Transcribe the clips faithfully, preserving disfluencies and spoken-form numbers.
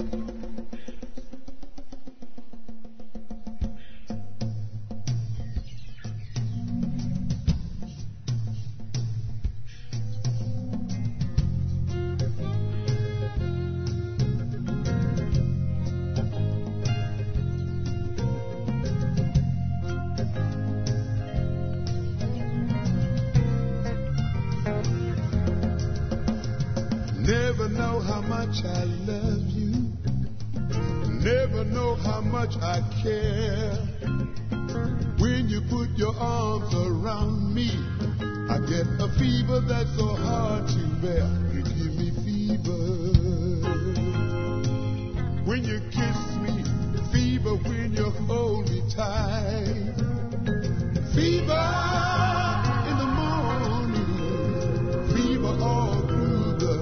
Never know how much I love you. Never know how much I care. When you put your arms around me, I get a fever that's so hard to bear. You give me fever. When you kiss me, fever when you hold me tight. Fever in the morning, fever all through the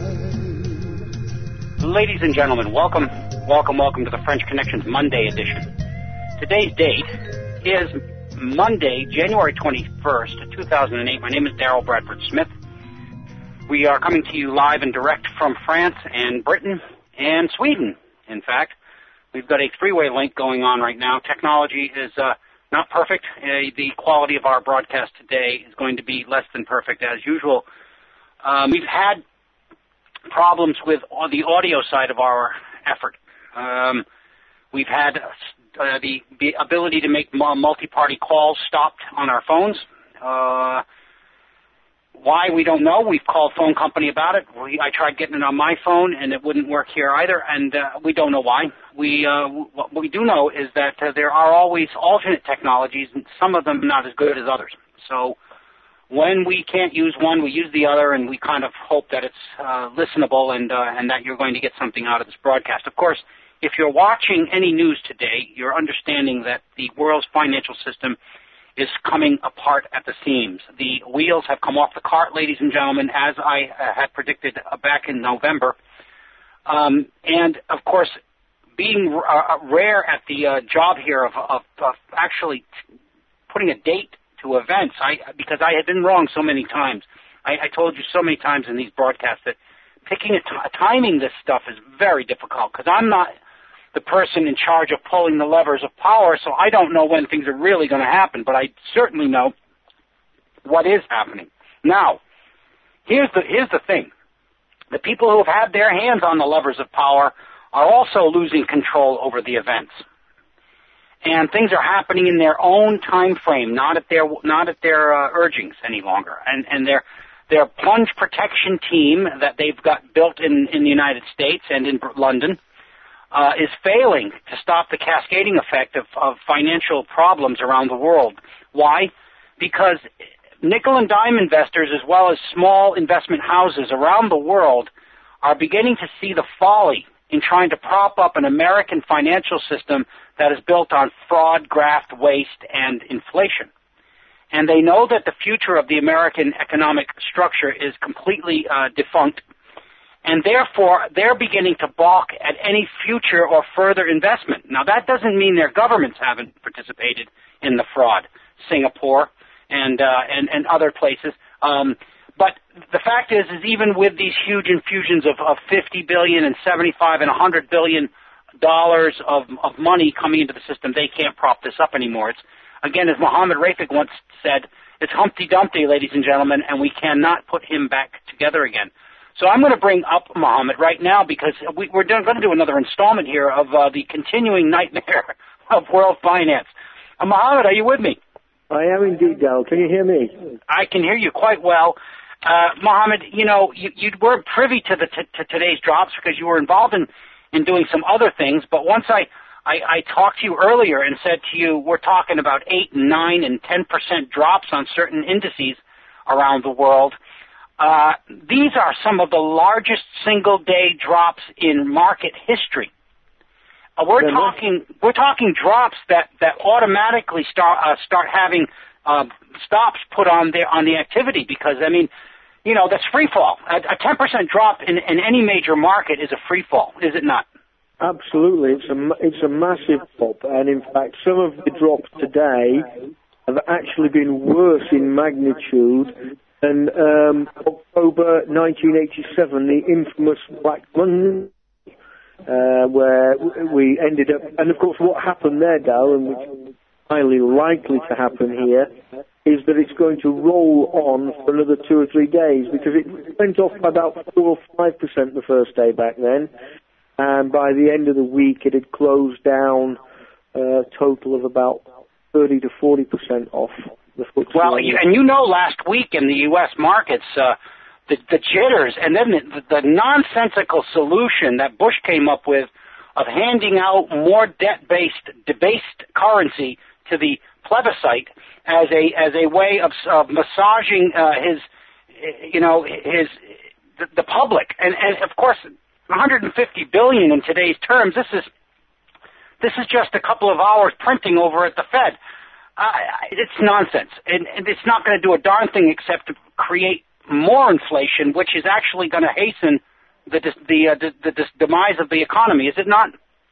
night. Ladies and gentlemen, welcome, welcome, welcome to the French Connections Monday edition. Today's date is Monday, January twenty-first, two thousand eight. My name is Darrell Bradford Smith. We are coming to you live and direct from France and Britain and Sweden, in fact. We've got a three-way link going on right now. Technology is uh, not perfect. Uh, the quality of our broadcast today is going to be less than perfect, as usual. Um, we've had problems with the audio side of our effort. Um, we've had uh, the, the ability to make multi-party calls stopped on our phones. Uh, why, we don't know. We've called phone company about it. We, I tried getting it on my phone, and it wouldn't work here either, and uh, we don't know why. We uh, what we do know is that uh, there are always alternate technologies, and some of them not as good as others. So when we can't use one, we use the other, and we kind of hope that it's uh, listenable and uh, and that you're going to get something out of this broadcast. Of course, if you're watching any news today, you're understanding that the world's financial system is coming apart at the seams. The wheels have come off the cart, ladies and gentlemen, as I uh, had predicted uh, back in November. Um, and, of course, being uh, rare at the uh, job here of, of, of actually t- putting a date to events, I, because I had been wrong so many times. I, I told you so many times in these broadcasts that picking a t- timing this stuff is very difficult, because I'm not the person in charge of pulling the levers of power, so I don't know when things are really going to happen, but I certainly know what is happening. Now, here's the here's the thing. The people who have had their hands on the levers of power are also losing control over the events. And things are happening in their own time frame, not at their not at their uh, urgings any longer. And and their their plunge protection team that they've got built in, in the United States and in London uh, is failing to stop the cascading effect of, of financial problems around the world. Why? Because nickel and dime investors, as well as small investment houses around the world, are beginning to see the folly in trying to prop up an American financial system that is built on fraud, graft, waste, and inflation. And they know that the future of the American economic structure is completely uh, defunct, and therefore they're beginning to balk at any future or further investment. Now, that doesn't mean their governments haven't participated in the fraud, Singapore and uh, and, and other places. Um, But the fact is, is even with these huge infusions of, of fifty billion dollars and seventy-five and one hundred billion dollars of, of money coming into the system, they can't prop this up anymore. It's, again, as Mohammed Rafik once said, it's Humpty Dumpty, ladies and gentlemen, and we cannot put him back together again. So I'm going to bring up Mohammed right now because we, we're going to do another installment here of uh, the continuing nightmare of world finance. Uh, Mohammed, are you with me? I am indeed, Dal. Can you hear me? I can hear you quite well. Uh, Mohammed, you know, you, you weren't privy to the t- to today's drops because you were involved in, in doing some other things. But once I, I, I talked to you earlier and said to you, we're talking about eight, nine, and ten percent drops on certain indices around the world. Uh, these are some of the largest single-day drops in market history. Uh, we're mm-hmm. talking we're talking drops that, that automatically start uh, start having uh, stops put on their on the activity because I mean, you know, that's free fall. A, a ten percent drop in, in any major market is a free fall, is it not? Absolutely, it's a it's a massive pop, and in fact, some of the drops today have actually been worse in magnitude than um, October nineteen eighty-seven, the infamous Black Monday. uh, where we ended up, and of course what happened there, Dal, and which is highly likely to happen here, is that it's going to roll on for another two or three days, because it went off by about four or five percent the first day back then, and by the end of the week it had closed down a total of about thirty to forty percent off the F T S E. Well, you, and you know last week in the U S markets, uh, the, the jitters, and then the, the nonsensical solution that Bush came up with of handing out more debt-based, debased currency to the plebiscite as a as a way of, of massaging uh, his, you know, his the, the public, and, and of course, one hundred fifty billion in today's terms. This is this is just a couple of hours printing over at the Fed. Uh, it's nonsense, and, and it's not going to do a darn thing except to create more inflation, which is actually going to hasten the the, uh, the the the demise of the economy. Is it not?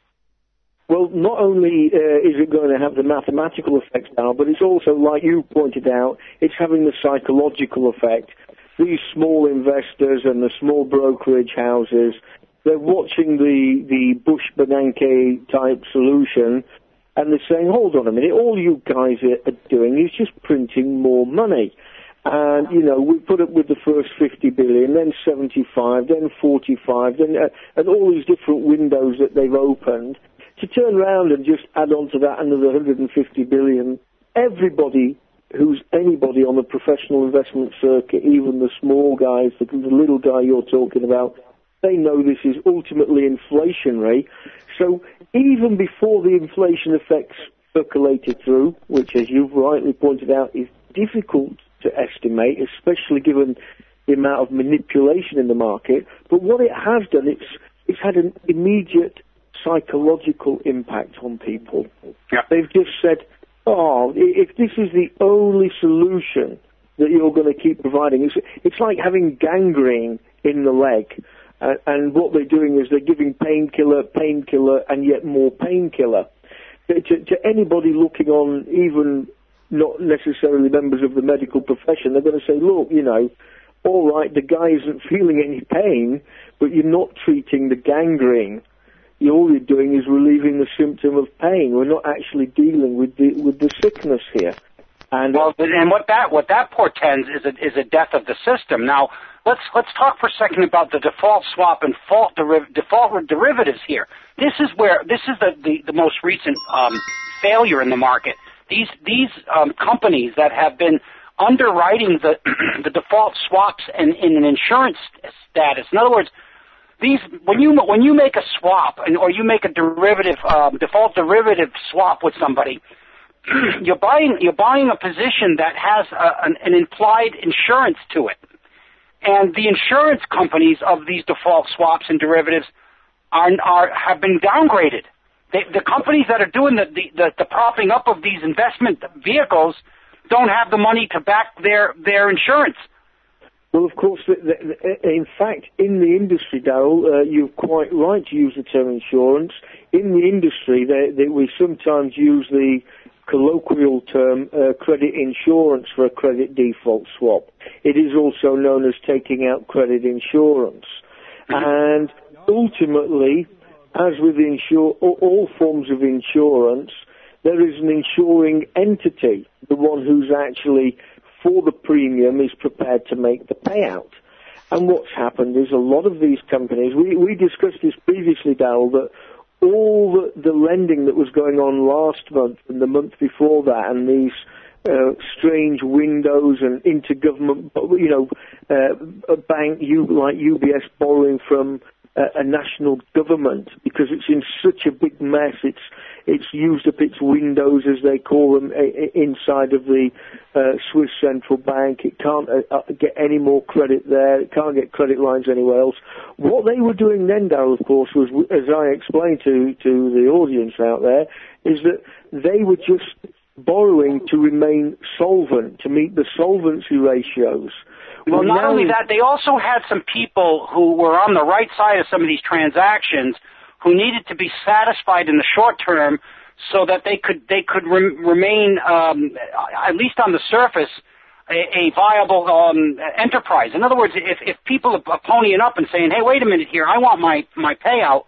Well, not only uh, is it going to have the mathematical effects now, but it's also, like you pointed out, it's having the psychological effect. These small investors and the small brokerage houses, they're watching the, the Bush-Bernanke type solution, and they're saying, hold on a minute, all you guys are doing is just printing more money. And, you know, we put up with the first fifty billion, then seventy-five, then forty-five, then, uh, and all these different windows that they've opened. To turn around and just add on to that another one hundred fifty billion, everybody who's anybody on the professional investment circuit, even the small guys, the, the little guy you're talking about, they know this is ultimately inflationary. So even before the inflation effects percolated through, which, as you've rightly pointed out, is difficult to estimate, especially given the amount of manipulation in the market, but what it has done, it's it's had an immediate psychological impact on people. Yeah. They've just said, oh, if this is the only solution that you're going to keep providing, it's, it's like having gangrene in the leg. Uh, and what they're doing is they're giving painkiller, painkiller, and yet more painkiller. To, to anybody looking on, even not necessarily members of the medical profession, they're going to say, look, you know, all right, the guy isn't feeling any pain, but you're not treating the gangrene. You, all you're doing is relieving the symptom of pain. We're not actually dealing with the with the sickness here. And well, and what that what that portends is a is a death of the system. Now, let's let's talk for a second about the default swap and default deriv- default derivatives here. This is where this is the the, the most recent um, failure in the market. These these um, companies that have been underwriting the the default swaps in, in an insurance status. In other words, these when you when you make a swap and or you make a derivative um, default derivative swap with somebody, you're buying you're buying a position that has a, an, an implied insurance to it, and the insurance companies of these default swaps and derivatives are are have been downgraded. They, the companies that are doing the, the, the, the propping up of these investment vehicles don't have the money to back their, their insurance. Well, of course, the, the, in fact, in the industry, Darryl, uh, you're quite right to use the term insurance. In the industry, they, they, we sometimes use the colloquial term uh, credit insurance for a credit default swap. It is also known as taking out credit insurance. Mm-hmm. And ultimately, as with insur- all forms of insurance, there is an insuring entity, the one who's actually, for the premium, is prepared to make the payout. And what's happened is a lot of these companies, we, we discussed this previously, Darryl, that all the, the lending that was going on last month and the month before that, and these uh, strange windows and intergovernment, you know, uh, a bank you, like U B S borrowing from a national government because it's in such a big mess. It's it's used up its windows, as they call them, inside of the uh, Swiss Central Bank. It can't uh, get any more credit there. It can't get credit lines anywhere else. What they were doing then, Darryl, of course, was, as I explained to, to the audience out there, is that they were just borrowing to remain solvent, to meet the solvency ratios. Well, not only that, they also had some people who were on the right side of some of these transactions who needed to be satisfied in the short term so that they could they could re- remain, um, at least on the surface, a, a viable um, enterprise. In other words, if, if people are ponying up and saying, hey, wait a minute here, I want my, my payout,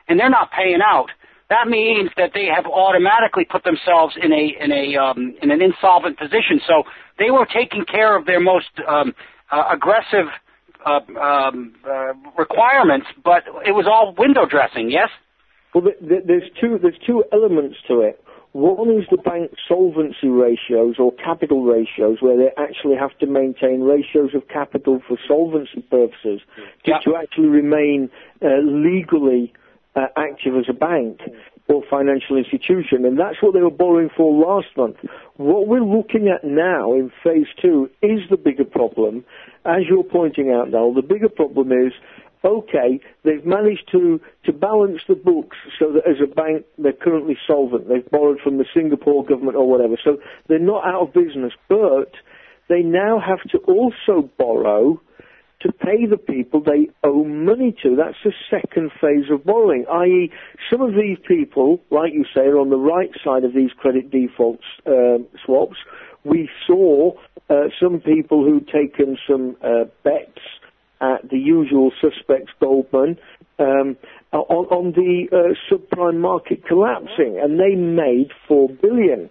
and they're not paying out, that means that they have automatically put themselves in a in a um, in an insolvent position. So they were taking care of their most um, uh, aggressive uh, um, uh, requirements, but it was all window dressing. Yes. Well, th- th- there's two there's two elements to it. One is the bank solvency ratios or capital ratios, where they actually have to maintain ratios of capital for solvency purposes to, yeah. to actually remain uh, legally uh, active as a bank or financial institution. And that's what they were borrowing for last month. What we're looking at now in phase two is the bigger problem. As you're pointing out, Noel, the bigger problem is, okay, they've managed to, to balance the books so that as a bank they're currently solvent. They've borrowed from the Singapore government or whatever. So they're not out of business, but they now have to also borrow to pay the people they owe money to. That's the second phase of borrowing, that is some of these people, like you say, are on the right side of these credit default um, swaps. We saw uh, some people who'd taken some uh, bets at the usual suspects, Goldman, um, on, on the uh, subprime market collapsing, and they made four billion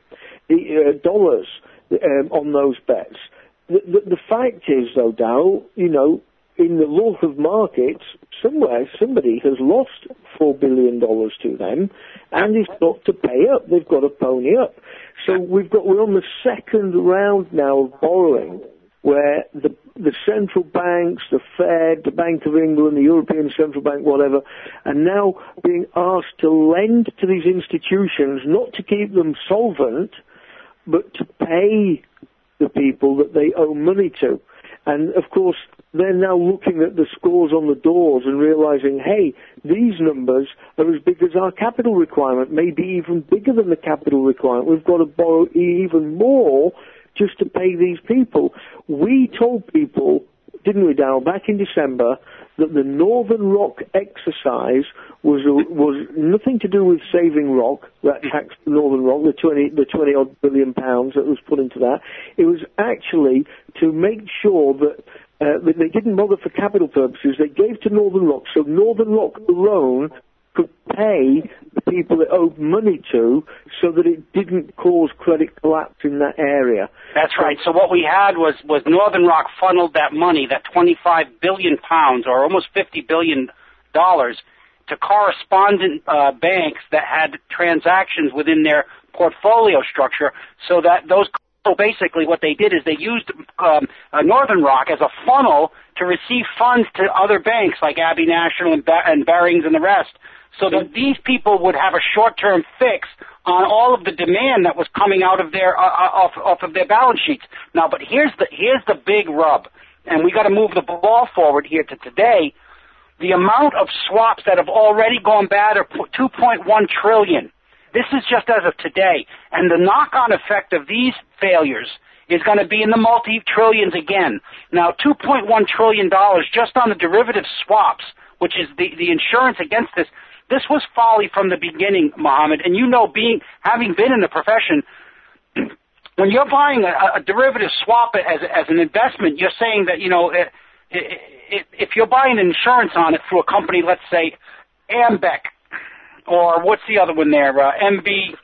dollars um, on those bets. The, the, the fact is, though, Darryl, you know, in the law of markets, somewhere somebody has lost four billion dollars to them, and it's got to pay up. They've got to pony up. So we've got we're on the second round now of borrowing, where the the central banks, the Fed, the Bank of England, the European Central Bank, whatever, are now being asked to lend to these institutions, not to keep them solvent, but to pay the people that they owe money to. And, of course, they're now looking at the scores on the doors and realizing, hey, these numbers are as big as our capital requirement, maybe even bigger than the capital requirement. We've got to borrow even more just to pay these people. We told people, didn't we, Darryl, back in December, that the Northern Rock exercise was was nothing to do with saving Rock, that tax Northern Rock, the twenty the twenty odd billion pounds that was put into that. It was actually to make sure that uh, that they didn't bother for capital purposes. They gave to Northern Rock, so Northern Rock alone could pay the people it owed money to, so that it didn't cause credit collapse in that area. That's right. So what we had was, was Northern Rock funneled that money, that twenty-five billion pounds, or almost fifty billion dollars, to correspondent uh, banks that had transactions within their portfolio structure, so that those so basically what they did is they used um, uh, Northern Rock as a funnel to receive funds to other banks like Abbey National and, ba- and Barings and the rest, so that these people would have a short-term fix on all of the demand that was coming out of their uh, off, off of their balance sheets. Now, but here's the here's the big rub, and we got to move the ball forward here to today. The amount of swaps that have already gone bad are two point one trillion. This is just as of today, and the knock-on effect of these failures is going to be in the multi-trillions again. Now, two point one trillion dollars just on the derivative swaps, which is the the insurance against this. This was folly from the beginning, Mohammed, and you know, being having been in the profession, when you're buying a, a derivative swap as as an investment, you're saying that, you know, it, it, it, if you're buying insurance on it through a company, let's say Ambec, or what's the other one there, uh, M B,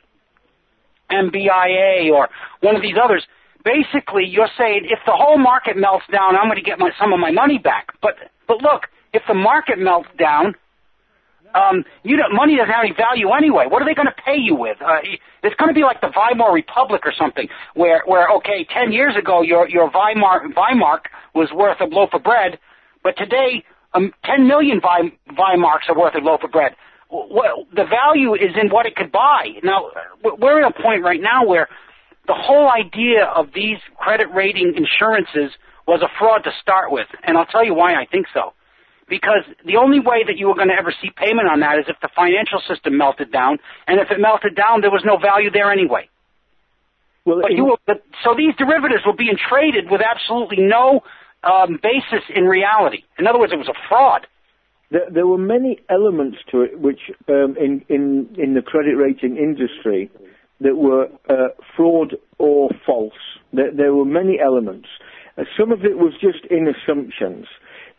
M B I A, or one of these others, basically you're saying if the whole market melts down, I'm going to get my, some of my money back. But but look, if the market melts down, Um, you don't, money doesn't have any value anyway. What are they going to pay you with? Uh, it's going to be like the Weimar Republic or something, where, where okay, ten years ago your your Weimar Weimar was worth a loaf of bread, but today um, ten million Weimarks are worth a loaf of bread. Well, the value is in what it could buy. Now, we're at a point right now where the whole idea of these credit rating insurances was a fraud to start with, and I'll tell you why I think so. Because the only way that you were going to ever see payment on that is if the financial system melted down, and if it melted down, there was no value there anyway. Well, but you will, but, so these derivatives were being traded with absolutely no um, basis in reality. In other words, it was a fraud. There, there were many elements to it which, um, in, in, in the credit rating industry, that were uh, fraud or false. There, there were many elements. Uh, some of it was just in assumptions.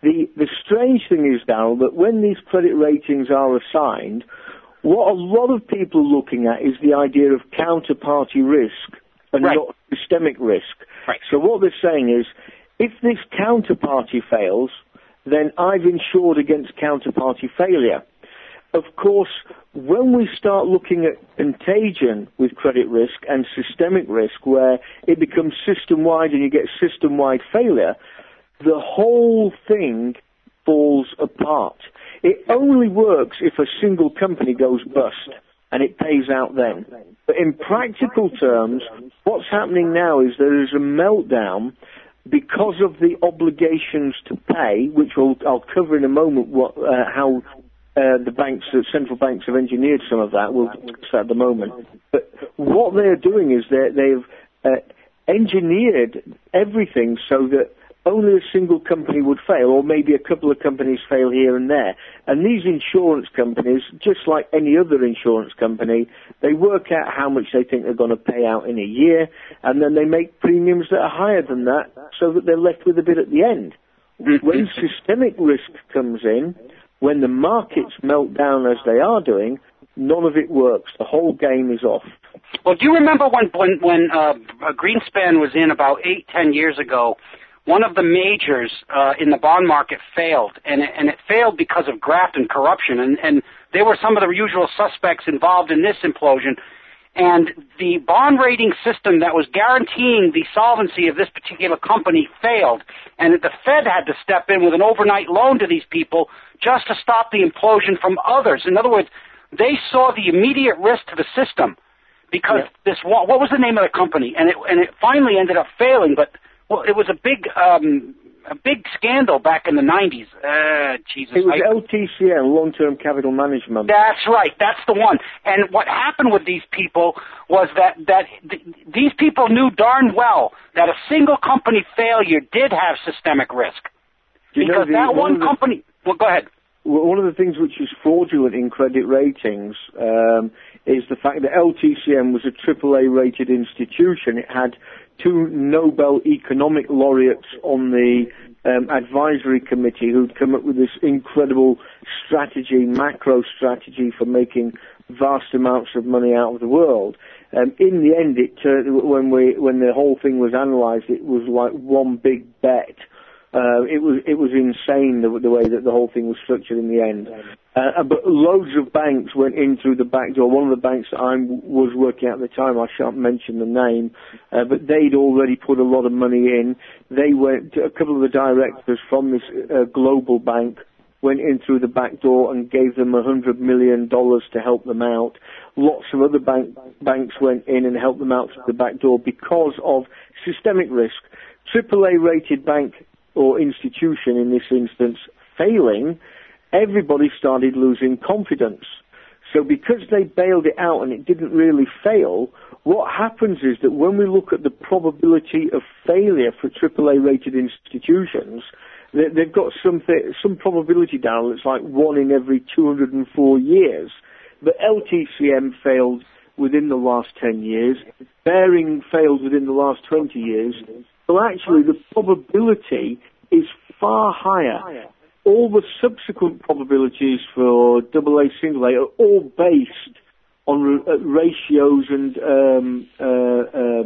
the, the strange thing is, Darryl, that when these credit ratings are assigned, what a lot of people are looking at is the idea of counterparty risk and right. not systemic risk. Right. So what they're saying is, if this counterparty fails, then I've insured against counterparty failure. Of course, when we start looking at contagion with credit risk and systemic risk, where it becomes system-wide and you get system-wide failure, the whole thing falls apart. It only works if a single company goes bust, and it pays out then. But in practical terms, what's happening now is there is a meltdown because of the obligations to pay, which we'll, I'll cover in a moment what, uh, how uh, the banks, the central banks have engineered some of that. We'll discuss that at the moment. But what they're doing is they're, they've uh, engineered everything so that only a single company would fail, or maybe a couple of companies fail here and there. And these insurance companies, just like any other insurance company, they work out how much they think they're going to pay out in a year, and then they make premiums that are higher than that, so that they're left with a bit at the end. When systemic risk comes in, when the markets melt down as they are doing, none of it works. The whole game is off. Well, do you remember when when, when uh, Greenspan was in about eight, ten years ago? One of the majors uh, in the bond market failed, and it, and it failed because of graft and corruption, and, and they were some of the usual suspects involved in this implosion. And the bond rating system that was guaranteeing the solvency of this particular company failed, and the Fed had to step in with an overnight loan to these people just to stop the implosion from others. In other words, they saw the immediate risk to the system because yeah. this what was the name of the company, and it and it finally ended up failing, but. Well, it was a big, um, a big scandal back in the nineties. Uh, Jesus. It was I, L T C M, Long-Term Capital Management. That's right. That's the one. And what happened with these people was that that th- these people knew darn well that a single company failure did have systemic risk. Do you because know the, that one, one company. The, well, go ahead. One of the things which is fraudulent in credit ratings um, is the fact that L T C M was a triple A rated institution. It had two Nobel economic laureates on the um, advisory committee who'd come up with this incredible strategy, macro strategy for making vast amounts of money out of the world. Um, in the end, it uh, when we when the whole thing was analysed, it was like one big bet. Uh, it was it was insane the, the way that the whole thing was structured in the end. Uh, but loads of banks went in through the back door. One of the banks that I was working at the time, I shan't mention the name, uh, but they'd already put a lot of money in. They went, a couple of the directors from this uh, global bank went in through the back door and gave them a hundred million dollars to help them out. Lots of other bank, banks went in and helped them out through the back door because of systemic risk. triple A rated bank or institution in this instance failing, everybody started losing confidence. So because they bailed it out and it didn't really fail, what happens is that when we look at the probability of failure for triple A rated institutions, they've got something, some probability down that's like one in every two hundred four years. But L T C M failed within the last ten years. Baring failed within the last twenty years. So actually the probability is far higher. All the subsequent probabilities for double A, single A are all based on uh, ratios and um, uh, uh,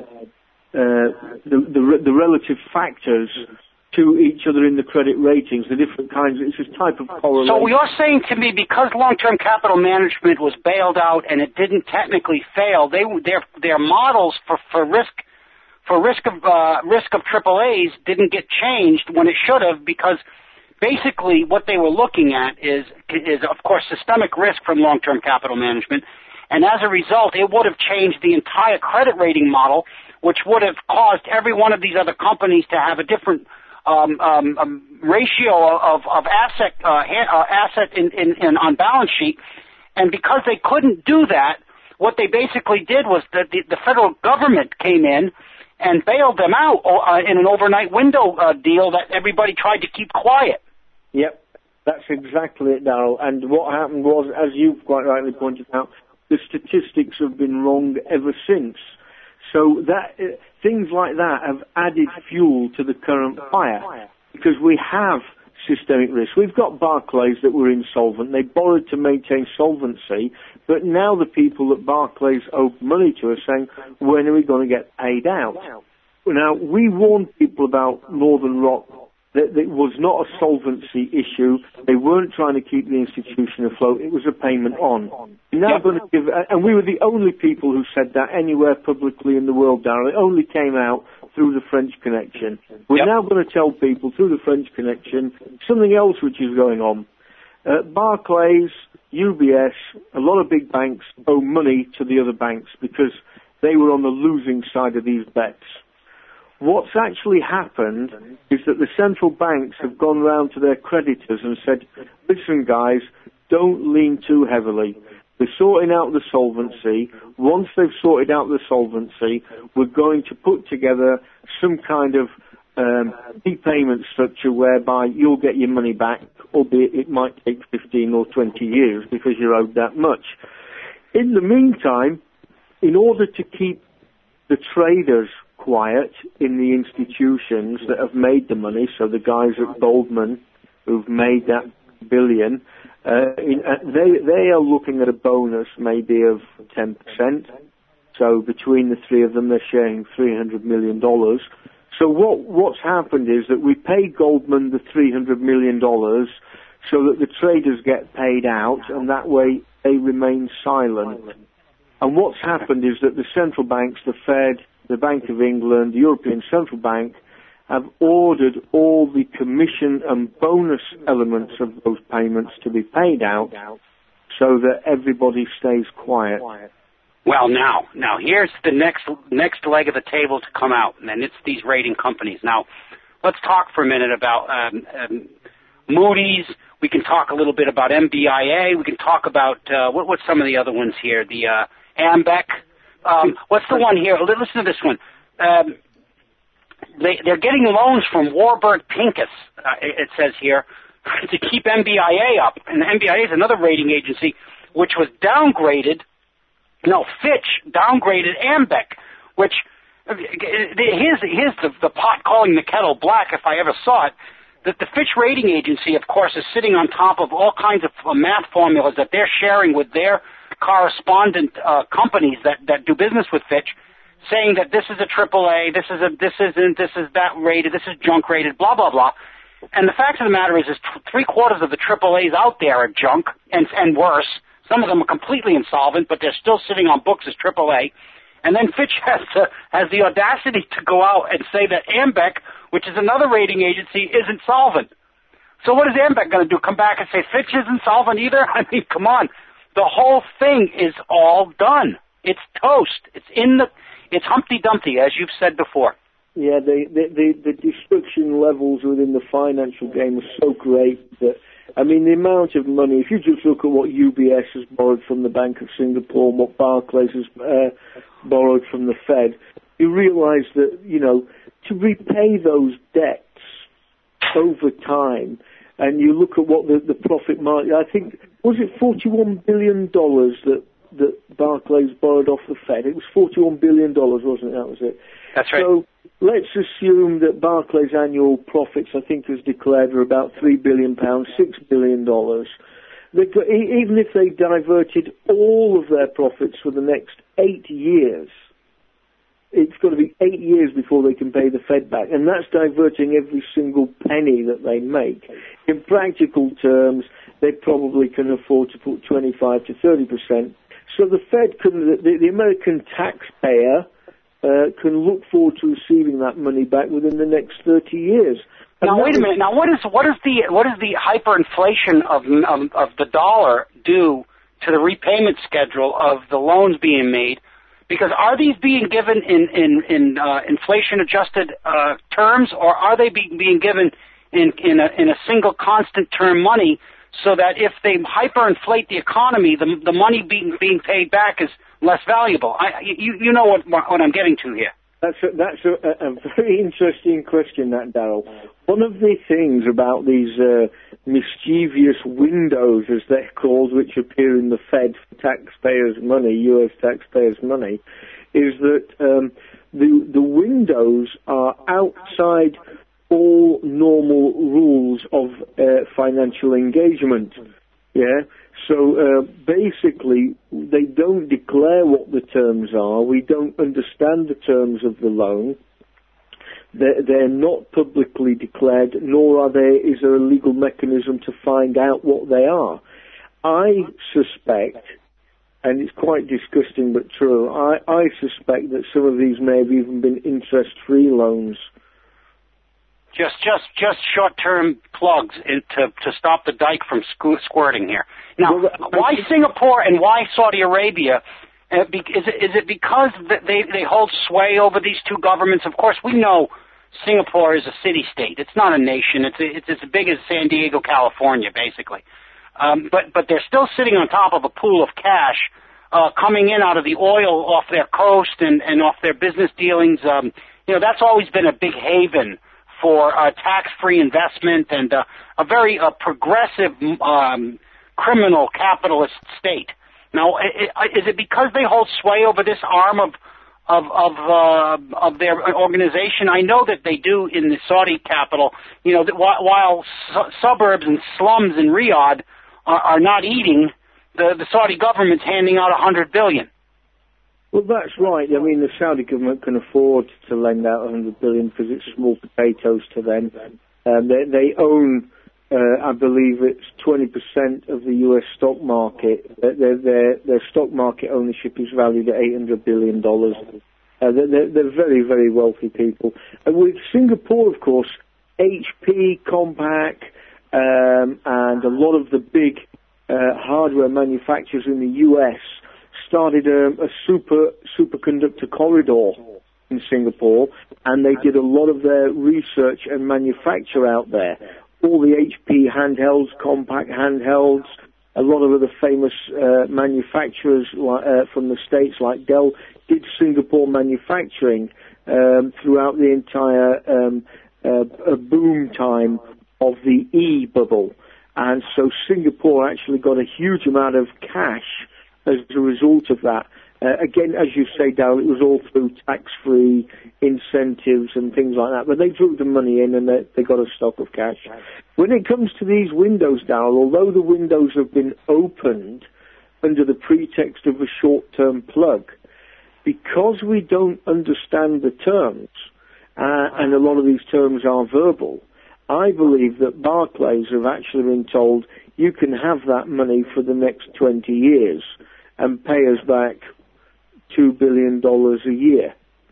uh, the, the, the relative factors to each other in the credit ratings, the different kinds. It's a type of correlation. So you're saying to me, because long-term capital management was bailed out and it didn't technically fail, they their their models for, for risk for risk of uh, risk of triple A's didn't get changed when it should have, because basically what they were looking at is is of course systemic risk from long-term capital management, and as a result, it would have changed the entire credit rating model, which would have caused every one of these other companies to have a different Um, um, um, ratio of, of asset uh, ha- uh, asset in, in, in on balance sheet, and because they couldn't do that, what they basically did was that the, the federal government came in and bailed them out uh, in an overnight window uh, deal that everybody tried to keep quiet. Yep, that's exactly it, Darryl. And what happened was, as you've quite rightly pointed out, the statistics have been wrong ever since. So that uh, things like that have added fuel to the current fire, because we have systemic risk. We've got Barclays that were insolvent. They borrowed to maintain solvency, but now the people that Barclays owe money to are saying, when are we going to get paid out? Now, we warned people about Northern Rock that it was not a solvency issue. They weren't trying to keep the institution afloat. It was a payment on. We're now yep. going to give, and we were the only people who said that anywhere publicly in the world, Darryl. It only came out through the French Connection. We're yep. now going to tell people through the French Connection something else which is going on. Uh, Barclays, U B S, a lot of big banks owe money to the other banks because they were on the losing side of these bets. What's actually happened is that the central banks have gone round to their creditors and said, listen guys, don't lean too heavily. They're sorting out the solvency. Once they've sorted out the solvency, we're going to put together some kind of um, repayment structure whereby you'll get your money back, albeit it might take fifteen or twenty years because you're owed that much. In the meantime, in order to keep the traders quiet in the institutions that have made the money, so the guys at Goldman who've made that billion, uh, in, uh, they they are looking at a bonus maybe of ten percent. So between the three of them, they're sharing three hundred million dollars. So what what's happened is that we pay Goldman the three hundred million dollars so that the traders get paid out, and that way they remain silent. And what's happened is that the central banks, the Fed, the Bank of England, the European Central Bank, have ordered all the commission and bonus elements of those payments to be paid out so that everybody stays quiet. Well, now, now here's the next next leg of the table to come out, and it's these rating companies. Now, let's talk for a minute about um, um, Moody's. We can talk a little bit about M B I A. We can talk about, uh, what, what's some of the other ones here? The uh, Ambec. Um, what's the one here? Listen to this one. Um, they, they're getting loans from Warburg Pincus, uh, it, it says here, to keep M B I A up. And M B I A is another rating agency which was downgraded. No, Fitch downgraded Ambec, which, here's, here's the, the pot calling the kettle black if I ever saw it. That the Fitch rating agency, of course, is sitting on top of all kinds of math formulas that they're sharing with their correspondent uh, companies that, that do business with Fitch, saying that this is a triple A, this is a this isn't, this is that rated, this is junk rated, blah blah blah. And the fact of the matter is, is three quarters of the triple A's out there are junk and and worse. Some of them are completely insolvent, but they're still sitting on books as triple A. And then Fitch has to, has the audacity to go out and say that Ambec, which is another rating agency, is insolvent. So what is Ambec going to do? Come back and say Fitch is insolvent either? I mean, come on. The whole thing is all done. It's toast. It's in the, it's Humpty Dumpty, as you've said before. Yeah, the, the, the, the destruction levels within the financial game are so great that, I mean, the amount of money, if you just look at what U B S has borrowed from the Bank of Singapore and what Barclays has uh, borrowed from the Fed, you realize that, you know, to repay those debts over time, and you look at what the, the profit margin, I think, was it forty-one billion dollars that, that Barclays borrowed off the Fed? It was forty-one billion dollars, wasn't it? That was it. That's right. So let's assume that Barclays' annual profits, I think, as declared, are about three billion pounds, six billion dollars. Got, even if they diverted all of their profits for the next eight years, it's got to be eight years before they can pay the Fed back, and that's diverting every single penny that they make. In practical terms, they probably can afford to put twenty-five to thirty percent. So the Fed can, the, the American taxpayer uh, can look forward to receiving that money back within the next thirty years. And now wait a minute. Now what is what is the what is the hyperinflation of of, of the dollar do to the repayment schedule of the loans being made? Because are these being given in in, in uh, inflation-adjusted uh, terms, or are they being being given in in a, in a single constant term money, so that if they hyperinflate the economy, the the money being being paid back is less valuable? I, you you know what what I'm getting to here. That's a, that's a, a very interesting question, that, Darryl. One of the things about these uh, mischievous windows, as they're called, which appear in the Fed for taxpayers' money, U S taxpayers' money, is that um, the the windows are outside all normal rules of uh, financial engagement. Yeah. So uh, basically, they don't declare what the terms are. We don't understand the terms of the loan. They're, they're not publicly declared, nor are there, is there a legal mechanism to find out what they are. I suspect, and it's quite disgusting but true, I, I suspect that some of these may have even been interest-free loans. Just, just, just short-term plugs in, to to stop the dike from squ- squirting here. Now, well, why Singapore and why Saudi Arabia? Uh, be, is it is it because they they hold sway over these two governments? Of course, we know Singapore is a city-state. It's not a nation. It's it's as big as San Diego, California, basically. Um, but but they're still sitting on top of a pool of cash uh, coming in out of the oil off their coast and and off their business dealings. Um, you know, that's always been a big haven for uh, tax-free investment and uh, a very uh, progressive um, criminal capitalist state. Now, is it because they hold sway over this arm of of of, uh, of their organization? I know that they do in the Saudi capital. You know, that while, while su- suburbs and slums in Riyadh are, are not eating, the, the Saudi government's handing out a hundred billion. Well, that's right. I mean, the Saudi government can afford to lend out one hundred billion dollars because it's small potatoes to them. Um, they, they own, uh, I believe it's twenty percent of the U S stock market. Their, their, their stock market ownership is valued at eight hundred billion dollars. Uh, they're, they're very, very wealthy people. And with Singapore, of course, H P, Compaq, um, and a lot of the big uh, hardware manufacturers in the U S started a, a super superconductor corridor in Singapore, and they did a lot of their research and manufacture out there. All the H P handhelds, Compaq handhelds, a lot of other famous uh, manufacturers uh, from the States like Dell did Singapore manufacturing um, throughout the entire um, uh, boom time of the E-bubble. And so Singapore actually got a huge amount of cash as a result of that. Uh, again, as you say, Darryl, it was all through tax-free incentives and things like that. But they drew the money in and they, they got a stock of cash. When it comes to these windows, Darryl, although the windows have been opened under the pretext of a short-term plug, because we don't understand the terms, uh, and a lot of these terms are verbal, I believe that Barclays have actually been told you can have that money for the next twenty years and pay us back two billion dollars a year,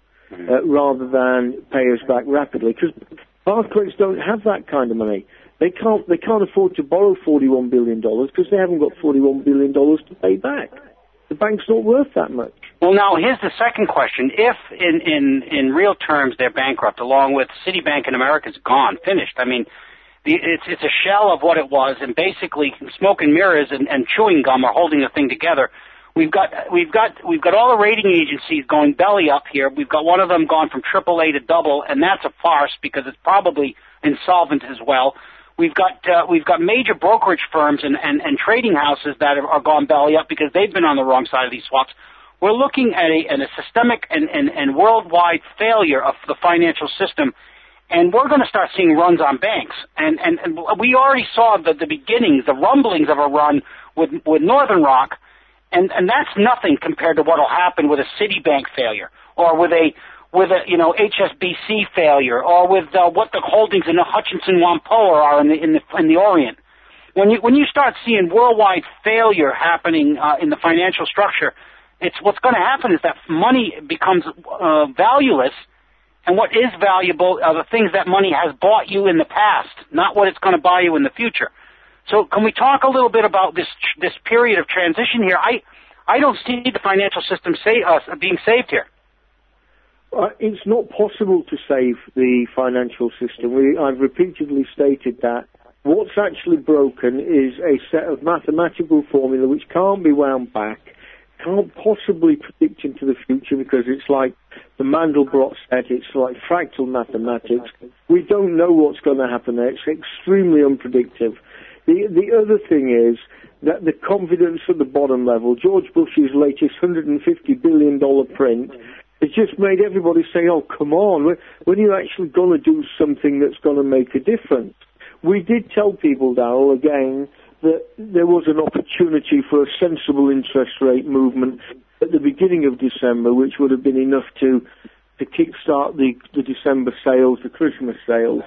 uh, rather than pay us back rapidly. Because Barclays don't have that kind of money. They can't, they can't afford to borrow forty-one billion dollars because they haven't got forty-one billion dollars to pay back. The bank's not worth that much. Well, now, here's the second question. If, in, in, in real terms, they're bankrupt, along with Citibank in America's gone, finished, I mean, the, it's, it's a shell of what it was, and basically smoke and mirrors and, and chewing gum are holding the thing together. We've got, we've got, we've got all the rating agencies going belly up here. We've got one of them gone from triple A to double, and that's a farce because it's probably insolvent as well. We've got uh, we've got major brokerage firms and, and, and trading houses that are, are gone belly up because they've been on the wrong side of these swaps. We're looking at a, at a systemic and, and, and worldwide failure of the financial system, and we're going to start seeing runs on banks. And, and, and we already saw the, the beginnings, the rumblings of a run with, with Northern Rock, and, and that's nothing compared to what will happen with a Citibank failure or with a with a, you know, H S B C failure, or with uh, what the holdings in the Hutchinson Whampoa are in the in the in the Orient. When you when you start seeing worldwide failure happening uh, in the financial structure, it's what's going to happen is that money becomes uh, valueless, and what is valuable are the things that money has bought you in the past, not what it's going to buy you in the future. So, can we talk a little bit about this this period of transition here? I I don't see the financial system say us uh, being saved here. Uh, it's not possible to save the financial system. We, I've repeatedly stated that what's actually broken is a set of mathematical formula which can't be wound back, can't possibly predict into the future because it's like the Mandelbrot set, it's like fractal mathematics. We don't know what's going to happen there. It's extremely unpredictable. The, the other thing is that the confidence at the bottom level, George Bush's latest one hundred fifty billion dollars print, It's just made everybody say, oh, come on, when, when are you actually going to do something that's going to make a difference? We did tell people, Darrell, again, that there was an opportunity for a sensible interest rate movement at the beginning of December, which would have been enough to, to kickstart the, the December sales, the Christmas sales.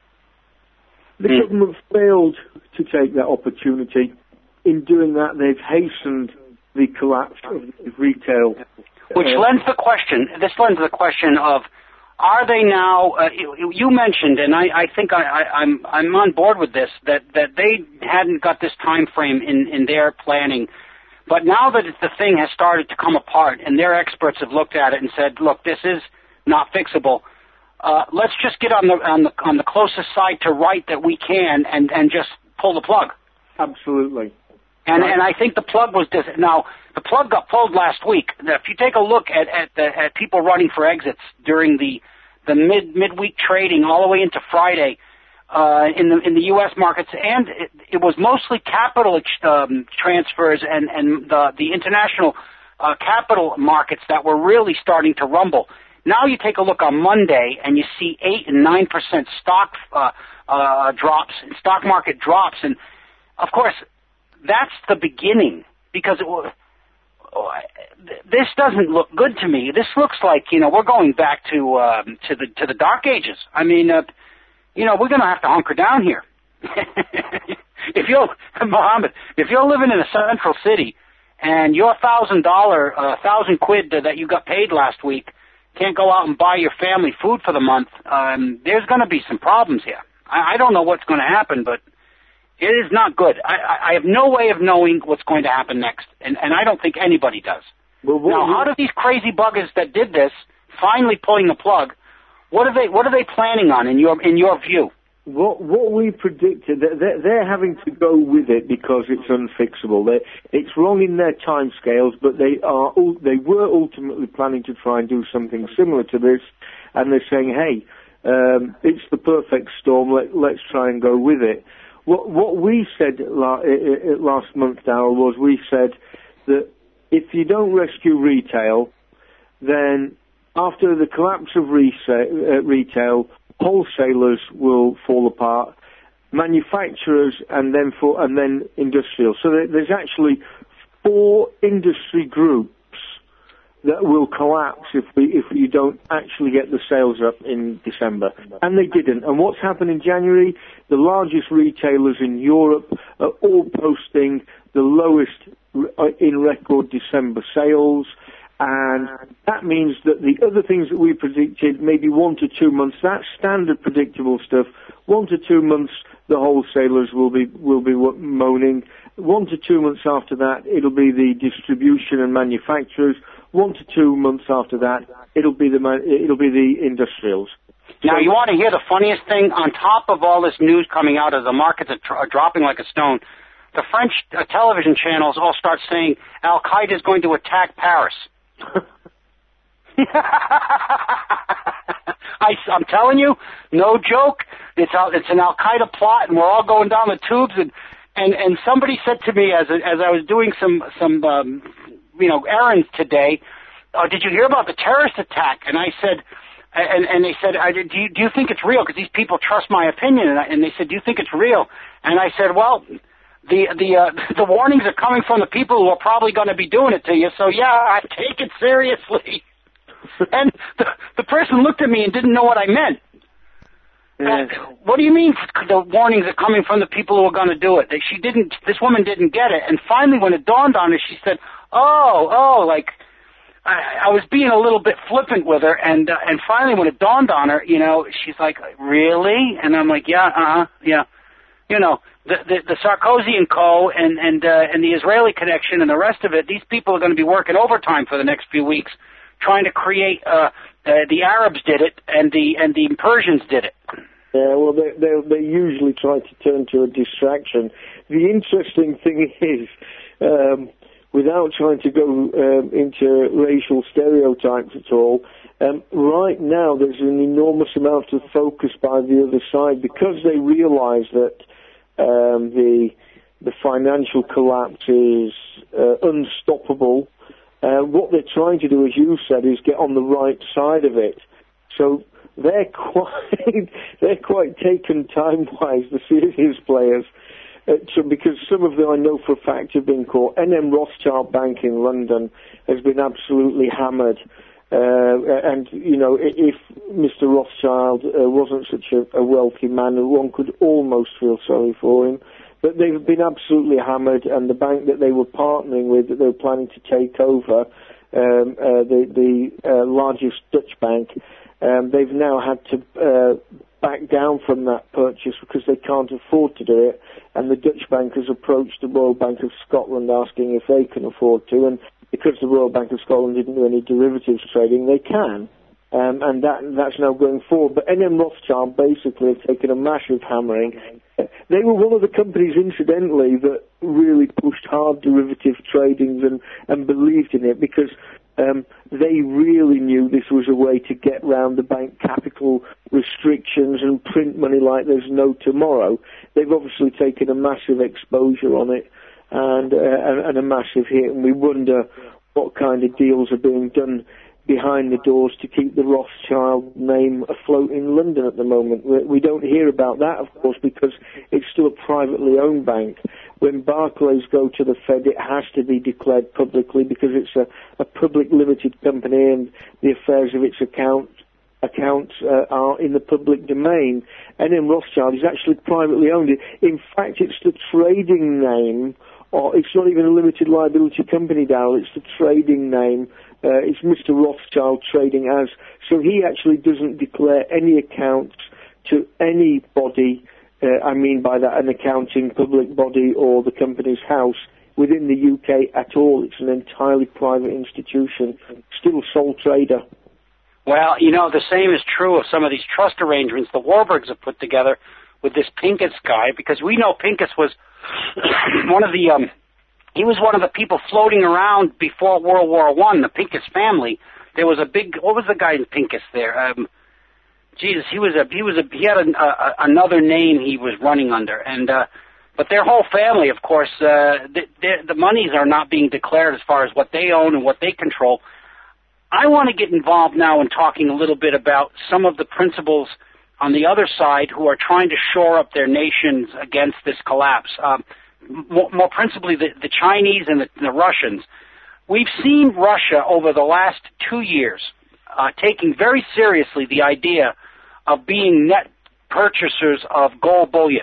The mm. government failed to take that opportunity. In doing that, they've hastened the collapse of the retail. Which uh, lends the question, this lends the question of, are they now, uh, you, you mentioned, and I, I think I, I, I'm, I'm on board with this, that, that they hadn't got this time frame in, in their planning. But now that the thing has started to come apart and their experts have looked at it and said, look, this is not fixable, uh, let's just get on the, on the, on the closest side to right that we can and, and just pull the plug. Absolutely. And, right. and I think the plug was dis- now the plug got pulled last week. If you take a look at at, the, at people running for exits during the the mid midweek trading all the way into Friday uh, in the in the U S markets, and it, it was mostly capital ex- um, transfers and and the the international uh, capital markets that were really starting to rumble. Now you take a look on Monday and you see eight and nine percent stock uh, uh, drops, and stock market drops, and of course. That's the beginning, because it, this doesn't look good to me. This looks like, you know, we're going back to um, to the to the dark ages. I mean, uh, you know, we're going to have to hunker down here. If you're Mohammed, if you're living in a central city and your thousand dollar, uh, thousand quid that you got paid last week can't go out and buy your family food for the month, um, there's going to be some problems here. I, I don't know what's going to happen, but. It is not good. I, I have no way of knowing what's going to happen next, and, and I don't think anybody does. Well, what, now, how do these crazy buggers that did this, finally pulling the plug, what are they what are they planning on in your in your view? What what we predicted, they're, they're having to go with it because it's unfixable. They're, it's wrong in their timescales, but they are they were ultimately planning to try and do something similar to this, and they're saying, hey, um, it's the perfect storm. Let, let's try and go with it. What, what we said last month, Darrell, was we said that if you don't rescue retail, then after the collapse of retail, wholesalers will fall apart, manufacturers, and then for, and then industrial. So there's actually four industry groups that will collapse if we if you don't actually get the sales up in December. And they didn't. And what's happened in January? The largest retailers in Europe are all posting the lowest in record December sales. And that means that the other things that we predicted, maybe one to two months, that's standard predictable stuff. One to two months, the wholesalers will be will be moaning. One to two months after that, it'll be the distribution and manufacturers. One to two months after that, it'll be the it'll be the industrials. Now, you want to hear the funniest thing? On top of all this news coming out as the markets are, tr- are dropping like a stone, the French uh, television channels all start saying Al-Qaeda is going to attack Paris. I, I'm telling you, no joke. It's a, it's an Al-Qaeda plot, and we're all going down the tubes. And and, and somebody said to me as as I was doing some some um, you know errands today, oh, did you hear about the terrorist attack? And I said. And, and they said, I, do, you, do you think it's real? Because these people trust my opinion. And, I, and they said, do you think it's real? And I said, well, the the uh, the warnings are coming from the people who are probably going to be doing it to you. So, yeah, I take it seriously. And the, the person looked at me and didn't know what I meant. Yeah. Uh, what do you mean the warnings are coming from the people who are going to do it? That she didn't, this woman didn't get it. And finally, when it dawned on her, she said, oh, oh, like, I, I was being a little bit flippant with her, and uh, and finally when it dawned on her, you know, she's like, really? And I'm like, yeah, uh-huh, yeah. You know, the the, the Sarkozy and co. and and uh, and the Israeli connection and the rest of it, these people are going to be working overtime for the next few weeks, trying to create. Uh, uh, the Arabs did it, and the and the Persians did it. Yeah, well, they they they usually try to turn to a distraction. The interesting thing is. Um, Without trying to go um, into racial stereotypes at all, um, right now there's an enormous amount of focus by the other side because they realise that um, the the financial collapse is uh, unstoppable. Uh, what they're trying to do, as you said, is get on the right side of it. So they're quite they're quite taken time-wise, the serious players. Uh, so because some of them I know for a fact have been caught. N M Rothschild Bank in London has been absolutely hammered. Uh, and, you know, if Mister Rothschild uh, wasn't such a, a wealthy man, one could almost feel sorry for him. But they've been absolutely hammered, and the bank that they were partnering with, that they were planning to take over, um, uh, the, the uh, largest Dutch bank, um, they've now had to uh, back down from that purchase because they can't afford to do it. And the Dutch bank has approached the Royal Bank of Scotland asking if they can afford to. And because the Royal Bank of Scotland didn't do any derivatives trading, they can. Um, and that that's now going forward. But N M Rothschild basically have taken a massive hammering. They were one of the companies, incidentally, that really pushed hard derivative trading and, and believed in it because um, they really knew this was a way to get round the bank capital restrictions and print money like there's no tomorrow. They've obviously taken a massive exposure on it and, uh, and, and a massive hit, and we wonder what kind of deals are being done behind the doors to keep the Rothschild name afloat in London at the moment. We don't hear about that, of course, because it's still a privately owned bank. When Barclays go to the Fed, it has to be declared publicly because it's a, a public limited company and the affairs of its account, accounts uh, are in the public domain. N M Rothschild is actually privately owned. In fact, it's the trading name, or it's not even a limited liability company, Darryl, it's the trading name. Uh, it's Mister Rothschild trading as, so he actually doesn't declare any accounts to anybody, uh, I mean by that an accounting public body or the company's house within the U K at all. It's an entirely private institution, still sole trader. Well, you know, the same is true of some of these trust arrangements the Warburgs have put together with this Pincus guy, because we know Pincus was one of the... Um, He was one of the people floating around before World War One, the Pincus family. There was a big, what was the guy in Pincus there? Um, Jesus, he was a, he was a, he had a, a, another name he was running under. And, uh, but their whole family, of course, uh, the, the monies are not being declared as far as what they own and what they control. I want to get involved now in talking a little bit about some of the principals on the other side who are trying to shore up their nations against this collapse. Um, More, more principally the, the Chinese and the, the Russians. We've seen Russia over the last two years uh, taking very seriously the idea of being net purchasers of gold bullion.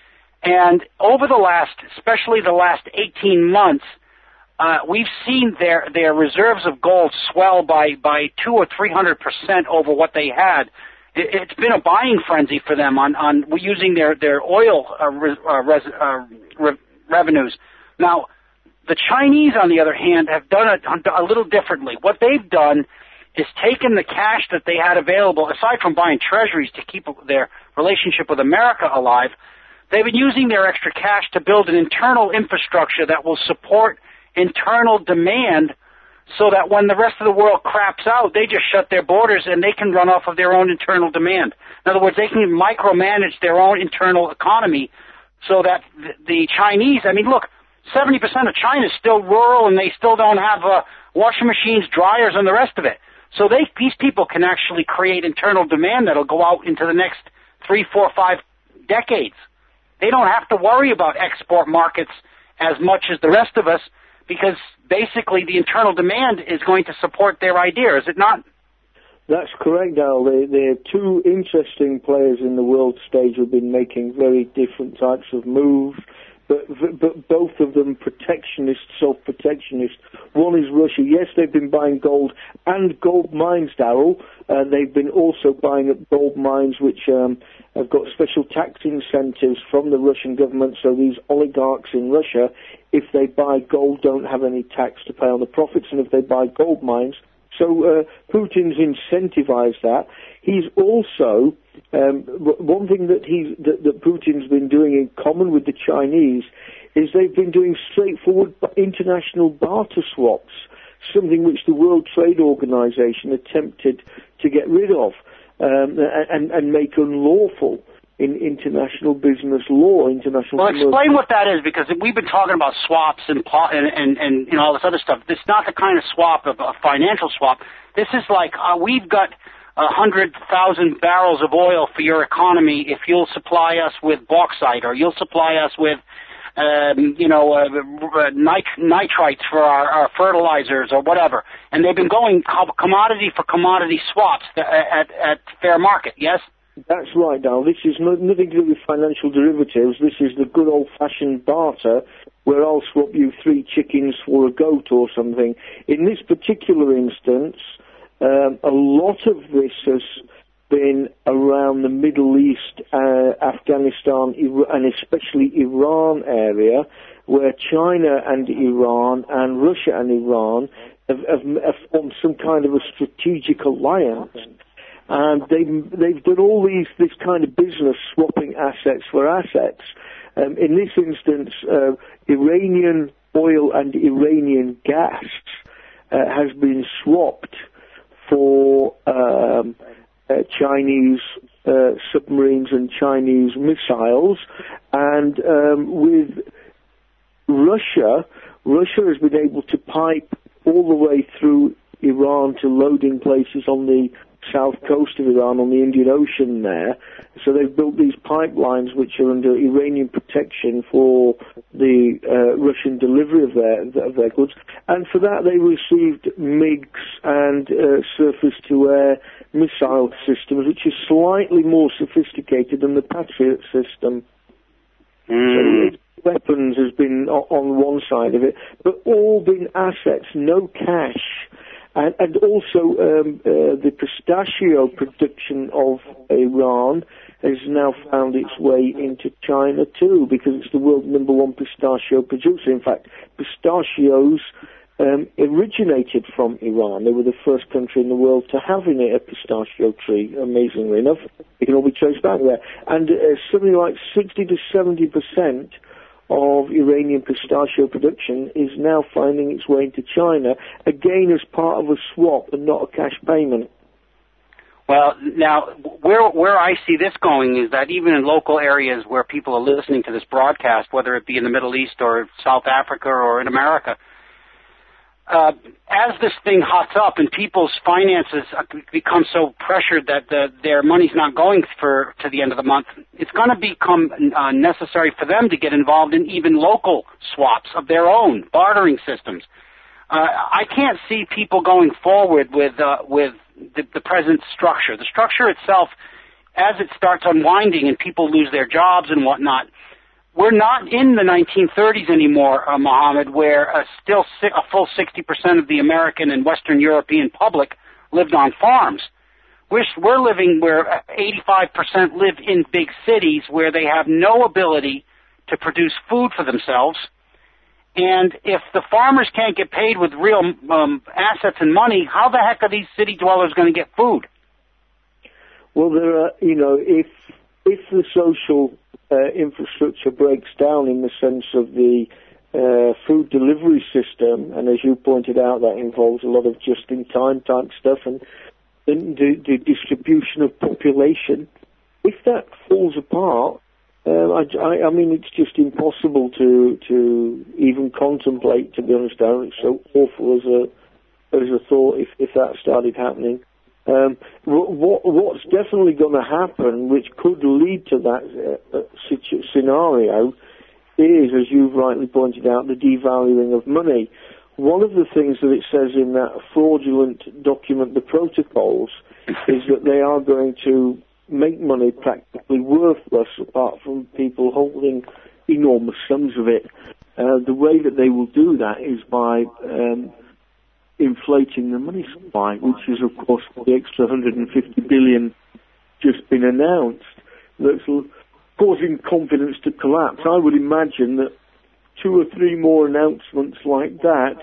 And over the last, especially the last eighteen months, uh, we've seen their, their reserves of gold swell by, by two or three hundred percent over what they had. It, it's been a buying frenzy for them on, on using their, their oil uh, res, uh, res, uh, re, revenues. Now, the Chinese, on the other hand, have done it a little differently. What they've done is taken the cash that they had available, aside from buying treasuries to keep their relationship with America alive, they've been using their extra cash to build an internal infrastructure that will support internal demand so that when the rest of the world craps out, they just shut their borders and they can run off of their own internal demand. In other words, they can micromanage their own internal economy so that the Chinese, I mean, look, seventy percent of China is still rural and they still don't have uh, washing machines, dryers, and the rest of it. So they, these people can actually create internal demand that'll go out into the next three, four, five decades. They don't have to worry about export markets as much as the rest of us because basically the internal demand is going to support their idea, is it not? That's correct, Al. There, there are two interesting players in the world stage who have been making very different types of moves, but, but both of them protectionist, self-protectionist. One is Russia. Yes, they've been buying gold and gold mines, Darryl. Uh, they've been also buying up gold mines which um, have got special tax incentives from the Russian government, so these oligarchs in Russia, if they buy gold, don't have any tax to pay on the profits, and if they buy gold mines, So uh, Putin's incentivized that. He's also, um, one thing that, he's, that, that Putin's been doing in common with the Chinese is they've been doing straightforward international barter swaps, something which the World Trade Organization attempted to get rid of um, and, and make unlawful. in international business law, international. Well, explain what that is, because we've been talking about swaps and and and, and you know, all this other stuff. This is not the kind of swap of a financial swap. This is like uh, we've got a hundred thousand barrels of oil for your economy if you'll supply us with bauxite, or you'll supply us with um, you know uh, nit- nitrites for our, our fertilizers or whatever. And they've been going commodity for commodity swaps at at fair market. Yes. That's right, Dal. This is no, nothing to do with financial derivatives. This is the good old-fashioned barter, where I'll swap you three chickens for a goat or something. In this particular instance, um, a lot of this has been around the Middle East, uh, Afghanistan, and especially Iran area, where China and Iran and Russia and Iran have, have, have formed some kind of a strategic alliance. And they've, they've done all these, this kind of business, swapping assets for assets. Um, in this instance, uh, Iranian oil and Iranian gas uh, has been swapped for um, uh, Chinese uh, submarines and Chinese missiles. And um, with Russia, Russia has been able to pipe all the way through Iran to loading places on the south coast of Iran, on the Indian Ocean there. So they've built these pipelines which are under Iranian protection for the uh, Russian delivery of their of their goods. And for that they received MiGs and uh, surface-to-air missile systems, which is slightly more sophisticated than the Patriot system. Mm. So weapons has been on one side of it, but all been assets, no cash. And, and also, um, uh, the pistachio production of Iran has now found its way into China too, because it's the world's number one pistachio producer. In fact, pistachios um, originated from Iran. They were the first country in the world to have in it a pistachio tree, amazingly enough. It can all be traced back there. And uh, something like sixty to seventy percent of Iranian pistachio production is now finding its way into China, again as part of a swap and not a cash payment. Well, now, where where I see this going is that even in local areas where people are listening to this broadcast, whether it be in the Middle East or South Africa or in America, uh, as this thing hots up and people's finances become so pressured that the, their money's not going for to the end of the month, it's going to become uh, necessary for them to get involved in even local swaps of their own, bartering systems. Uh, I can't see people going forward with uh, with the, the present structure. The structure itself, as it starts unwinding and people lose their jobs and whatnot, we're not in the nineteen thirties anymore, uh, Mohammed, where uh, still si- a full sixty percent of the American and Western European public lived on farms. We're, we're living where eighty-five percent live in big cities where they have no ability to produce food for themselves. And if the farmers can't get paid with real um, assets and money, how the heck are these city dwellers going to get food? Well, there are, you know, if if the social uh, infrastructure breaks down in the sense of the uh, food delivery system, and as you pointed out, that involves a lot of just-in-time type stuff and the, the distribution of population. If that falls apart, uh, I, I, I mean, it's just impossible to to even contemplate. To be honest, Darren, it's so awful as a as a thought if if that started happening. Um, what, what's definitely going to happen, which could lead to that uh, situ- scenario, is, as you've rightly pointed out, the devaluing of money. One of the things that it says in that fraudulent document, the protocols, is that they are going to make money practically worthless apart from people holding enormous sums of it. Uh, the way that they will do that is by um, inflating the money supply, which is, of course, the extra one hundred fifty billion just been announced. That's causing confidence to collapse. I would imagine that two or three more announcements like that,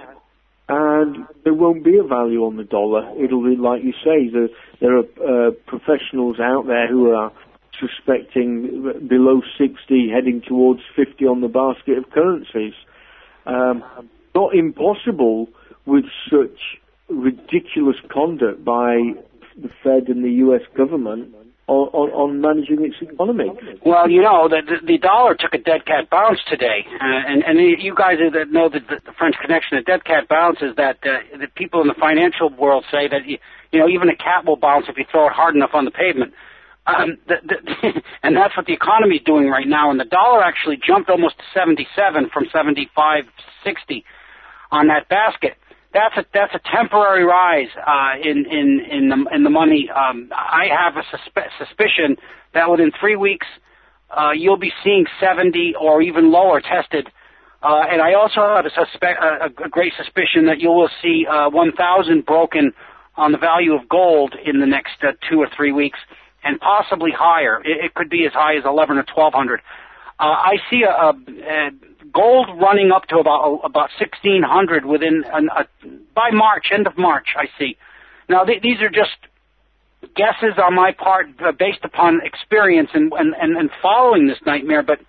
and there won't be a value on the dollar. It'll be, like you say, the, there are uh, professionals out there who are suspecting below sixty, heading towards fifty on the basket of currencies. Um, not impossible with such ridiculous conduct by the Fed and the U S government on, on, on managing its economy. Well, you know, the, the, the dollar took a dead cat bounce today, uh, and, and you guys that know the, the French Connection, the dead cat bounce is that uh, the people in the financial world say that, you, you know, even a cat will bounce if you throw it hard enough on the pavement. Um, the, the, and that's what the economy is doing right now, and the dollar actually jumped almost to seventy-seven from seventy-five sixty on that basket. That's a that's a temporary rise uh, in in in the in the money. Um, I have a suspe- suspicion that within three weeks uh, you'll be seeing seventy or even lower tested, uh, and I also have a, suspe- a, a great suspicion that you will see uh, one thousand broken on the value of gold in the next uh, two or three weeks, and possibly higher. It, it could be as high as eleven or twelve hundred. Uh, I see a, a, a gold running up to about about sixteen hundred within an, a, by March, end of March. I see. Now th- these are just guesses on my part uh, based upon experience and, and, and, and following this nightmare. But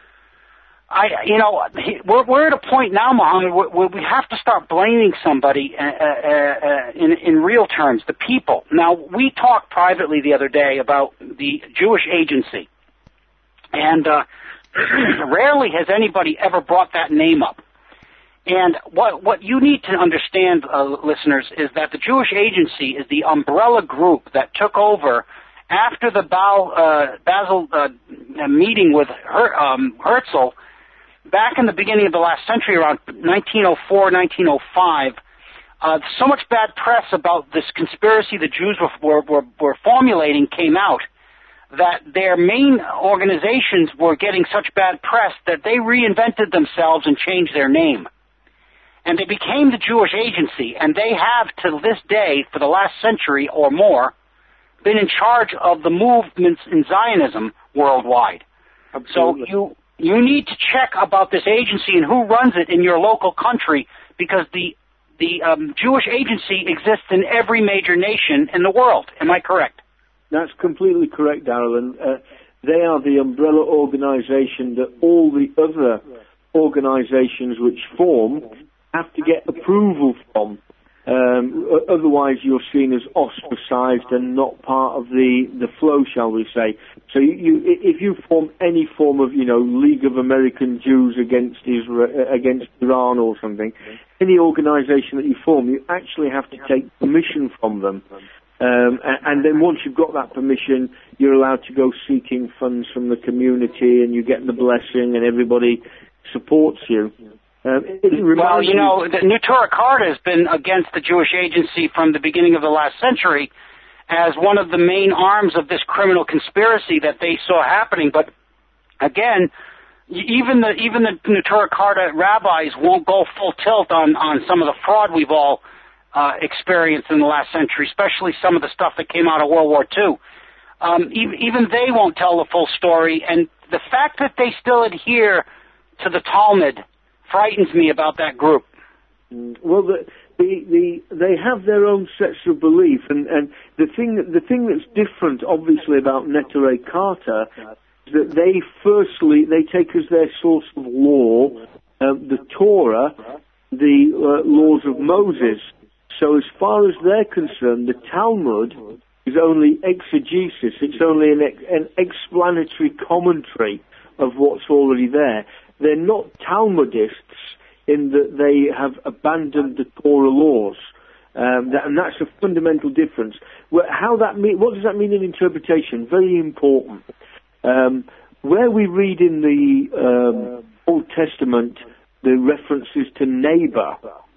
I, you know, we're, we're at a point now, Mohammed, where we have to start blaming somebody uh, uh, uh, in, in real terms, the people. Now we talked privately the other day about the Jewish Agency, and uh, rarely has anybody ever brought that name up. And what what you need to understand, uh, listeners, is that the Jewish Agency is the umbrella group that took over after the Bal, uh, Basel uh, meeting with Her, um, Herzl back in the beginning of the last century, around nineteen oh four, nineteen oh five. Uh, so much bad press about this conspiracy the Jews were, were, were formulating came out, that their main organizations were getting such bad press that they reinvented themselves and changed their name. And they became the Jewish Agency, and they have, to this day, for the last century or more, been in charge of the movements in Zionism worldwide. Absolutely. So you you need to check about this agency and who runs it in your local country, because the the um, Jewish Agency exists in every major nation in the world. Am I correct? That's completely correct, Darrell. And uh, they are the umbrella organization that all the other organizations which form have to get approval from. Um, otherwise, you're seen as ostracized and not part of the, the flow, shall we say. So you, you, if you form any form of, you know, League of American Jews against Israel, against Iran or something, any organization that you form, you actually have to take permission from them. Um, and then once you've got that permission, you're allowed to go seeking funds from the community, and you get the blessing, and everybody supports you. Um, well, you know, the Neturei Karta has been against the Jewish Agency from the beginning of the last century as one of the main arms of this criminal conspiracy that they saw happening. But again, even the even the Neturei Karta rabbis won't go full tilt on, on some of the fraud we've all uh, experienced in the last century, especially some of the stuff that came out of World War Two. Um, even, even they won't tell the full story, and the fact that they still adhere to the Talmud frightens me about that group. Well, the, the, the, they have their own sets of belief, and, and the thing the thing that's different, obviously, about Neturei Karta is that they firstly they take as their source of law um, the Torah, the uh, laws of Moses. So, as far as they're concerned, the Talmud is only exegesis. It's only an, ex- an explanatory commentary of what's already there. They're not Talmudists in that they have abandoned the Torah laws, um, that, and that's a fundamental difference. Well, how that mean? What does that mean in interpretation? Very important. Um, where we read in the um, Old Testament the references to neighbor,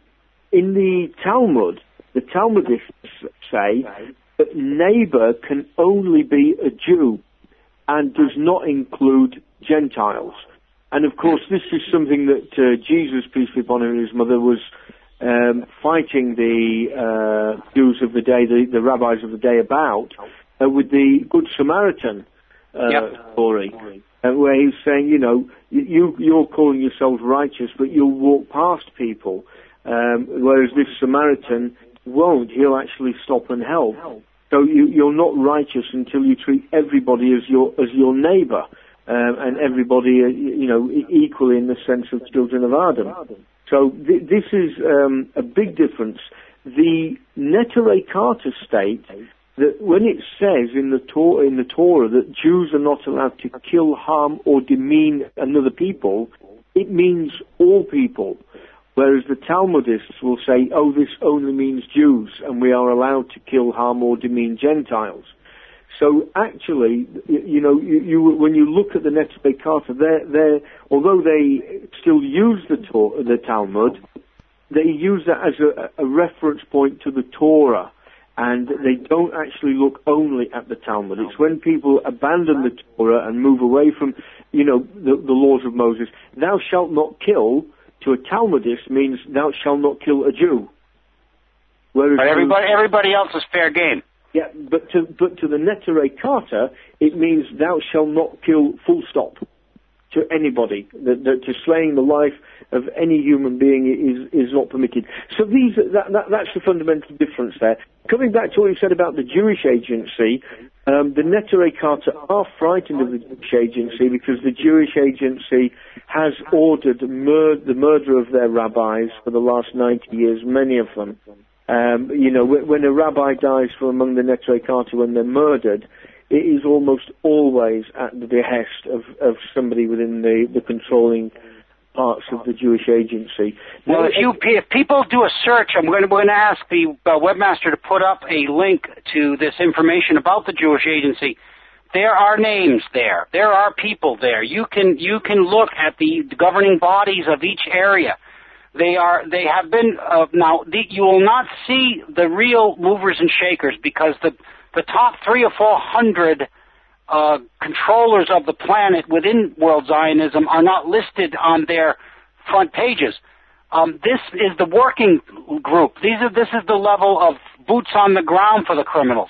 in the Talmud, the Talmudists say that neighbor can only be a Jew and does not include Gentiles. And of course, this is something that uh, Jesus, peace be upon him, and his mother was um, fighting the uh, Jews of the day, the, the rabbis of the day about, uh, with the Good Samaritan uh, yep. story, uh, where he's saying, you know, you, you're calling yourselves righteous, but you'll walk past people, um, whereas this Samaritan won't. He'll actually stop and help. So you, you're not righteous until you treat everybody as your as your neighbor. Um, and everybody, uh, you know, equally in the sense of children of Adam. So th- this is um, a big difference. The Neturei Karta state that when it says in the Torah, in the Torah that Jews are not allowed to kill, harm, or demean another people, it means all people. Whereas the Talmudists will say, oh, this only means Jews, and we are allowed to kill, harm, or demean Gentiles. So actually, you know, you, you, when you look at the Neturei Karta, they're, they're, although they still use the, Tor- the Talmud, they use that as a, a reference point to the Torah, and they don't actually look only at the Talmud. It's when people abandon the Torah and move away from, you know, the, the laws of Moses. Thou shalt not kill, to a Talmudist, means thou shalt not kill a Jew. Whereas but everybody, everybody else is fair game. Yeah, but to, but to the Neturei Karta, it means thou shalt not kill, full stop, to anybody. That, that to slaying the life of any human being is is not permitted. So these that, that that's the fundamental difference there. Coming back to what you said about the Jewish Agency, um, the Neturei Karta are frightened of the Jewish Agency because the Jewish Agency has ordered mur- the murder of their rabbis for the last ninety years, many of them. Um, you know, when a rabbi dies from among the Neturei Karta, when they're murdered, it is almost always at the behest of, of somebody within the, the controlling parts of the Jewish Agency. Well, if you if people do a search, I'm going to, we're going to ask the uh, webmaster to put up a link to this information about the Jewish Agency. There are names there. There are people there. You can you can look at the governing bodies of each area. They are. They have been uh, now. The, you will not see the real movers and shakers because the the top three or four hundred uh, controllers of the planet within World Zionism are not listed on their front pages. Um, this is the working group. These are. This is the level of boots on the ground for the criminals,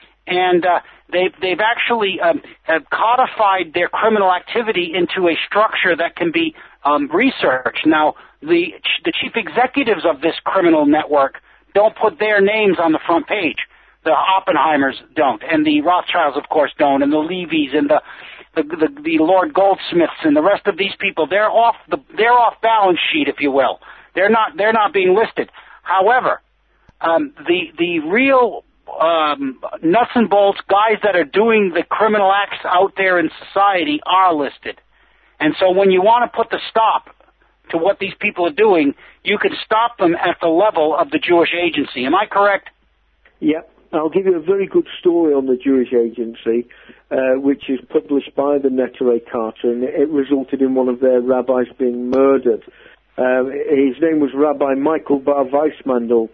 and uh, they've they've actually um, have codified their criminal activity into a structure that can be um, researched. Now, the the chief executives of this criminal network don't put their names on the front page. The Oppenheimers don't, and the Rothschilds, of course, don't, and the Levys and the the, the the Lord Goldsmiths and the rest of these people. They're off the they're off balance sheet, if you will. They're not they're not being listed. However, um, the the real um, nuts and bolts guys that are doing the criminal acts out there in society are listed. And so when you want to put the stop to what these people are doing, you can stop them at the level of the Jewish Agency. Am I correct? Yeah. I'll give you a very good story on the Jewish Agency, uh, which is published by the Neturei Karta, and it resulted in one of their rabbis being murdered. Uh, his name was Rabbi Michael Bar Weissmandl,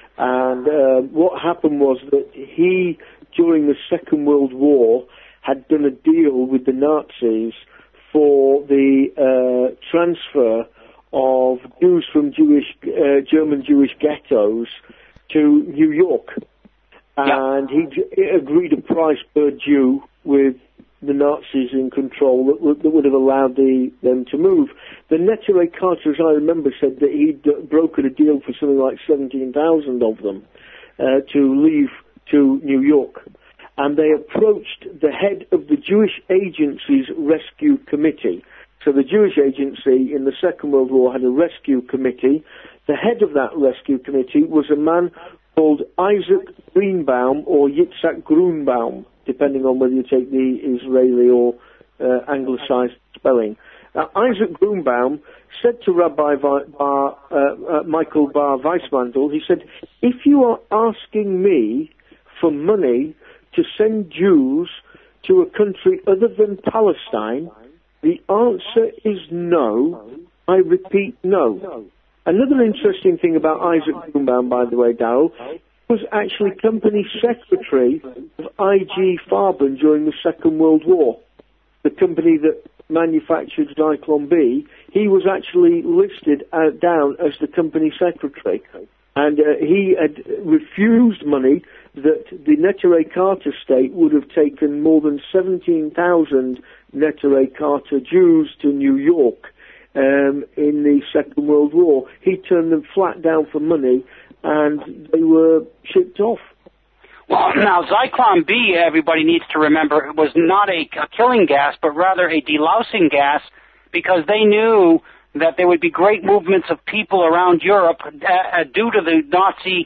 and uh, what happened was that he, during the Second World War, had done a deal with the Nazis for the uh, transfer of Jews from Jewish uh, German Jewish ghettos to New York. And he agreed a price per Jew with the Nazis in control that would, that would have allowed the, them to move. The Neturei Karta, as I remember, said that he'd brokered a deal for something like seventeen thousand of them uh, to leave to New York. And they approached the head of the Jewish Agency's rescue committee. So the Jewish Agency in the Second World War had a rescue committee. The head of that rescue committee was a man called Isaac Greenbaum or Yitzhak Grunbaum, depending on whether you take the Israeli or uh, anglicized spelling. Now, Isaac Grunbaum said to Rabbi Bar, Bar, uh, uh, Michael Bar Weissmandl, he said, if you are asking me for money to send Jews to a country other than Palestine, the answer is no. I repeat, no. Another interesting thing about Isaac Grunbaum, by the way, Darrell, was actually company secretary of I G Farben during the Second World War. The company that manufactured Zyklon B, he was actually listed uh, down as the company secretary. And uh, he had refused money that the Neturei Karta state would have taken more than seventeen thousand Neturei Karta Jews to New York. Um, in the Second World War. He turned them flat down for money, and they were shipped off. Well, now, Zyklon B, everybody needs to remember, was not a, a killing gas, but rather a delousing gas, because they knew that there would be great movements of people around Europe uh, due to the Nazi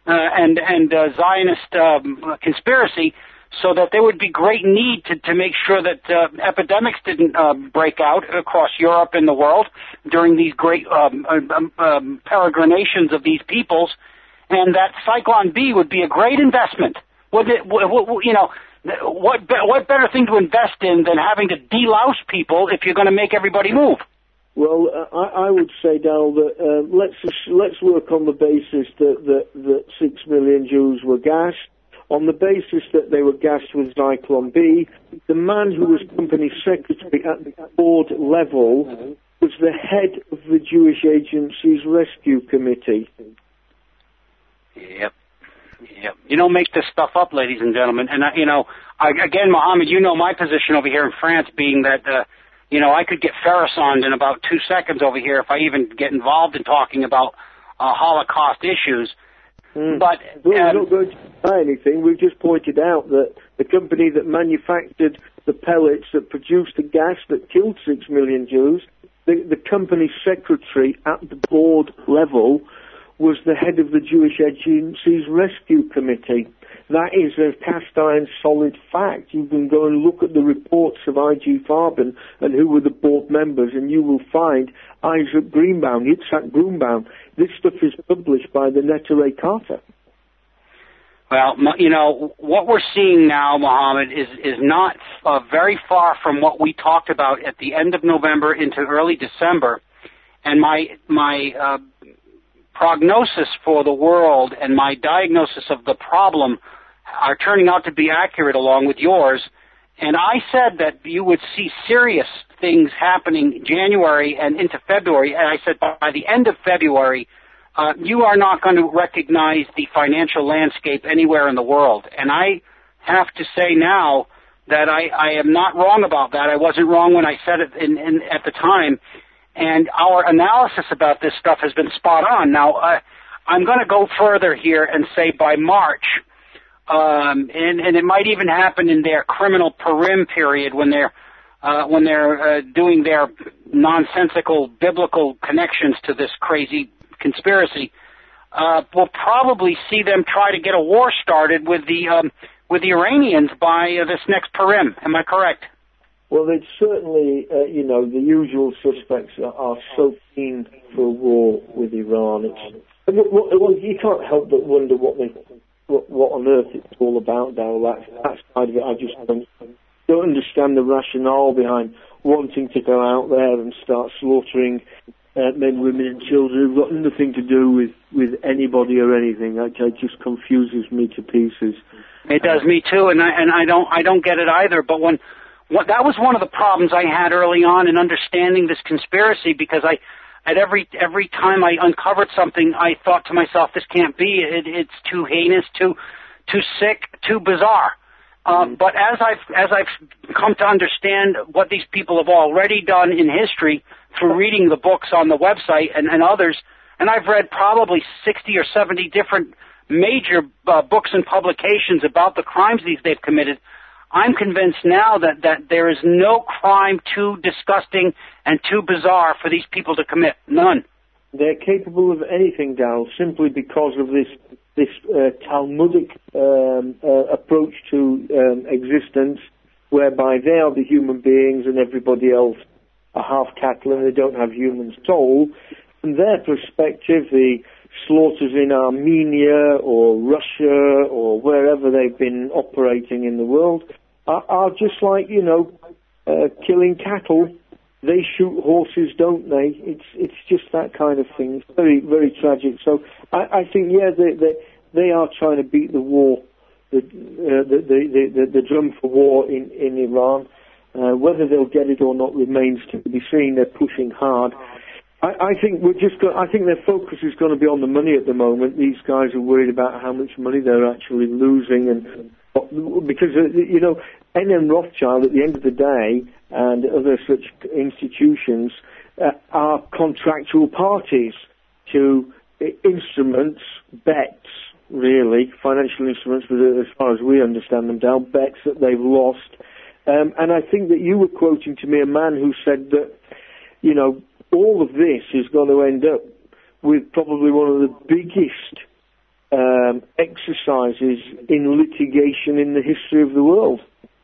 and and uh, Zionist um, conspiracy, so that there would be great need to, to make sure that uh, epidemics didn't uh, break out across Europe and the world during these great um, um, um, peregrinations of these peoples, and that Cyclone B would be a great investment. Would it, w- w- you know, what be- what better thing to invest in than having to delouse people if you're going to make everybody move? Well, uh, I, I would say, Dal, that uh, let's let's work on the basis that, that that six million Jews were gassed. On the basis that they were gassed with Zyklon B, the man who was company secretary at the board level was the head of the Jewish Agency's Rescue Committee. Yep. Yep. You don't make this stuff up, ladies and gentlemen. And, uh, you know, I, again, Mohammed, you know my position over here in France being that, uh, you know, I could get Farrisoned in about two seconds over here if I even get involved in talking about uh, Holocaust issues. Mm. But um, we're not going to say anything. We've just pointed out that the company that manufactured the pellets that produced the gas that killed six million Jews, the, the company secretary at the board level was the head of the Jewish Agency's Rescue Committee. That is a cast-iron solid fact. You can go and look at the reports of I G Farben and who were the board members, and you will find Isaac Greenbaum, Yitzhak Greenbaum. This stuff is published by the Neturei Carta. Well, you know, what we're seeing now, Mohammed, is, is not uh, very far from what we talked about at the end of November into early December. And my, my, uh, prognosis for the world and my diagnosis of the problem are turning out to be accurate along with yours. And I said that you would see serious things happening January and into February. And I said by the end of February, uh, you are not going to recognize the financial landscape anywhere in the world. And I have to say now that I, I am not wrong about that. I wasn't wrong when I said it in, in, at the time. And our analysis about this stuff has been spot on. Now, uh, I'm going to go further here and say by March, um, and, and it might even happen in their criminal Purim period when they're uh, when they're uh, doing their nonsensical biblical connections to this crazy conspiracy. Uh, we'll probably see them try to get a war started with the um, with the Iranians by uh, this next Purim. Am I correct? Well, it's certainly, uh, you know, the usual suspects are, are so keen for a war with Iran. It's, well, you can't help but wonder what they, what, what on earth it's all about, Darryl. That, that side of it, I just don't, don't understand the rationale behind wanting to go out there and start slaughtering uh, men, women, and children who've got nothing to do with, with anybody or anything. That, that just confuses me to pieces. It does me too, and I and I don't I don't get it either. But when What, that was one of the problems I had early on in understanding this conspiracy, because I, at every every time I uncovered something, I thought to myself, "This can't be. It, it's too heinous, too too sick, too bizarre." Um, but as I've as I've come to understand what these people have already done in history through reading the books on the website and, and others, and I've read probably sixty or seventy different major uh, books and publications about the crimes these they've committed. I'm convinced now that, that there is no crime too disgusting and too bizarre for these people to commit. None. They're capable of anything, Dal, simply because of this this uh, Talmudic um, uh, approach to um, existence, whereby they are the human beings and everybody else are half cattle and they don't have human soul. From their perspective, the slaughters in Armenia or Russia or wherever they've been operating in the world are, are just like, you know, uh, killing cattle. They shoot horses, don't they? It's it's just that kind of thing. It's very, very tragic. So I, I think, yeah, they, they, they are trying to beat the war, the, uh, the, the, the, the drum for war in, in Iran. Uh, whether they'll get it or not remains to be seen. They're pushing hard. I, I think we're just. Go- I think their focus is going to be on the money at the moment. These guys are worried about how much money they're actually losing, and because uh, you know, N M Rothschild at the end of the day and other such institutions uh, are contractual parties to uh, instruments, bets, really financial instruments. But as far as we understand them, Dal, bets that they've lost. Um, and I think that you were quoting to me a man who said that, you know, all of this is going to end up with probably one of the biggest um, exercises in litigation in the history of the world.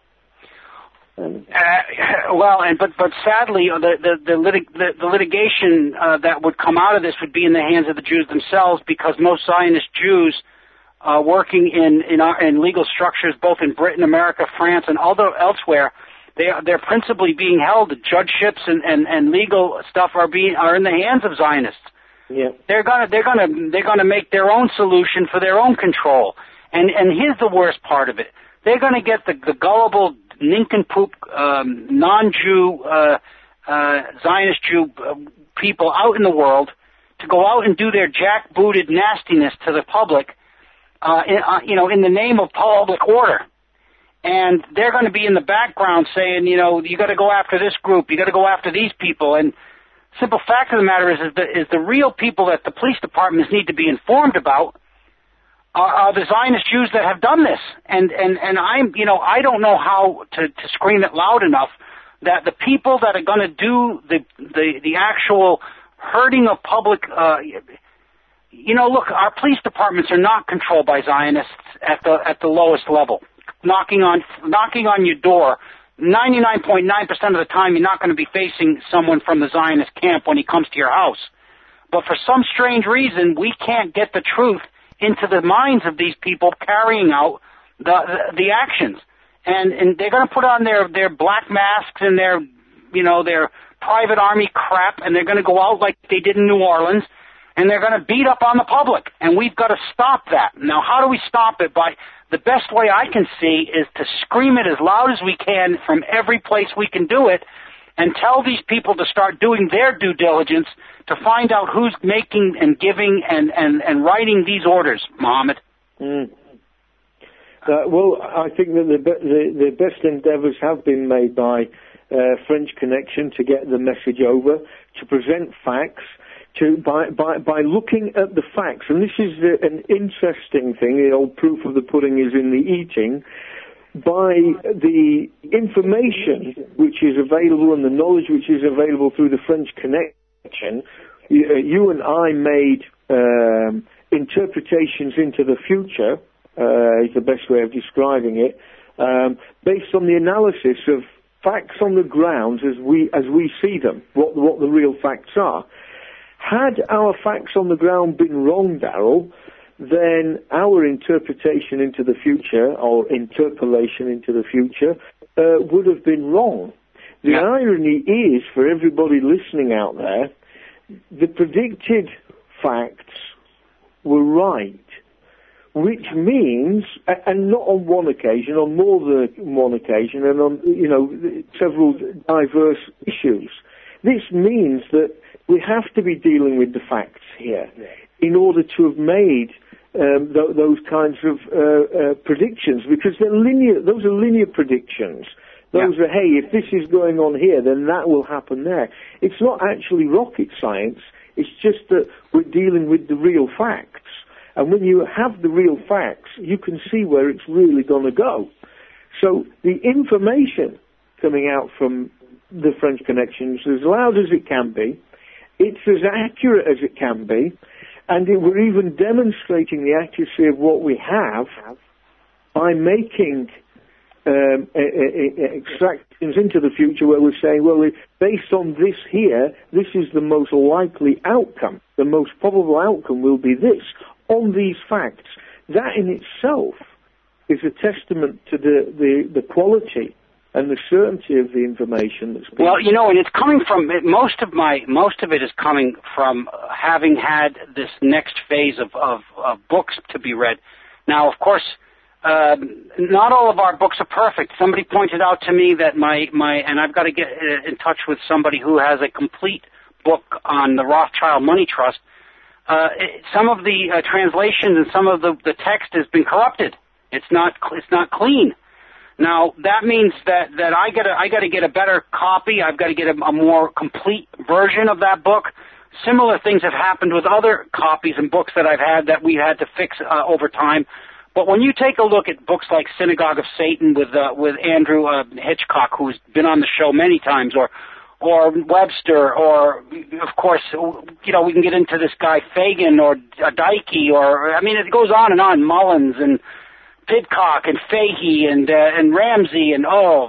Um, uh, well, and but but sadly, the the the, litig- the, the litigation uh, that would come out of this would be in the hands of the Jews themselves, because most Zionist Jews uh, working in in, our, in legal structures, both in Britain, America, France, and other elsewhere, they are, they're principally being held. Judgeships and, and, and legal stuff are being are in the hands of Zionists. Yeah. They're gonna they're gonna they're gonna make their own solution for their own control. And and here's the worst part of it: they're gonna get the, the gullible, nincompoop, um, non-Jew, uh, uh, Zionist Jew uh, people out in the world to go out and do their jackbooted nastiness to the public, uh, in, uh, you know, in the name of public order. And they're going to be in the background saying, you know, you got to go after this group, you got to go after these people. And simple fact of the matter is, is the, is the real people that the police departments need to be informed about are, are the Zionist Jews that have done this. And, and, and I'm, you know, I don't know how to, to scream it loud enough that the people that are going to do the, the, the actual hurting of public, uh, you know, look, our police departments are not controlled by Zionists at the, at the lowest level. Knocking on, knocking on your door, ninety-nine point nine percent of the time you're not going to be facing someone from the Zionist camp when he comes to your house. But for some strange reason, we can't get the truth into the minds of these people carrying out the the, the actions. And, and they're going to put on their, their black masks and their, you know, their private army crap, and they're going to go out like they did in New Orleans, and they're going to beat up on the public. And we've got to stop that. Now, how do we stop it? By the best way I can see is to scream it as loud as we can from every place we can do it, and tell these people to start doing their due diligence to find out who's making and giving and, and, and writing these orders, Mohammed. Mm. Uh, well, I think that the, the, the best endeavours have been made by uh, French Connection to get the message over, to present facts, to by, by, by looking at the facts. And this is the, an interesting thing, the old proof of the pudding is in the eating. By the information which is available and the knowledge which is available through the French Connection, you, uh, you and I made um, interpretations into the future, uh, is the best way of describing it, um, based on the analysis of facts on the ground as we as we see them, what what the real facts are. Had our facts on the ground been wrong, Darrell, then our interpretation into the future, or interpolation into the future, uh, would have been wrong. The yeah. irony is, for everybody listening out there, the predicted facts were right, which means, and not on one occasion, on more than one occasion, and on, you know, several diverse issues. This means that we have to be dealing with the facts here in order to have made um, th- those kinds of uh, uh, predictions, because they're linear. Those are linear predictions. Those yeah. are, hey, if this is going on here, then that will happen there. It's not actually rocket science. It's just that we're dealing with the real facts. And when you have the real facts, you can see where it's really going to go. So the information coming out from the French Connection is as loud as it can be. It's as accurate as it can be, and it, we're even demonstrating the accuracy of what we have by making um, a, a, a extractions into the future where we're saying, well, based on this here, this is the most likely outcome. The most probable outcome will be this on these facts. That in itself is a testament to the, the, the quality and the certainty of the information that's been... Well, you know, and it's coming from, most of my, most of it is coming from having had this next phase of, of, of books to be read. Now, of course, uh, not all of our books are perfect. Somebody pointed out to me that my, my, and I've got to get in touch with somebody who has a complete book on the Rothschild Money Trust. Uh, it, some of the uh, translations and some of the, the text has been corrupted. It's not, it's not clean. Now that means that, that I got I got to get a better copy. I've got to get a, a more complete version of that book. Similar things have happened with other copies and books that I've had that we had to fix uh, over time. But when you take a look at books like Synagogue of Satan with uh, with Andrew uh, Hitchcock, who's been on the show many times, or or Webster, or, of course, you know, we can get into this guy Fagan or Dikey, or, I mean, it goes on and on, Mullins and Pidcock and Fahey and, uh, and Ramsey and, oh,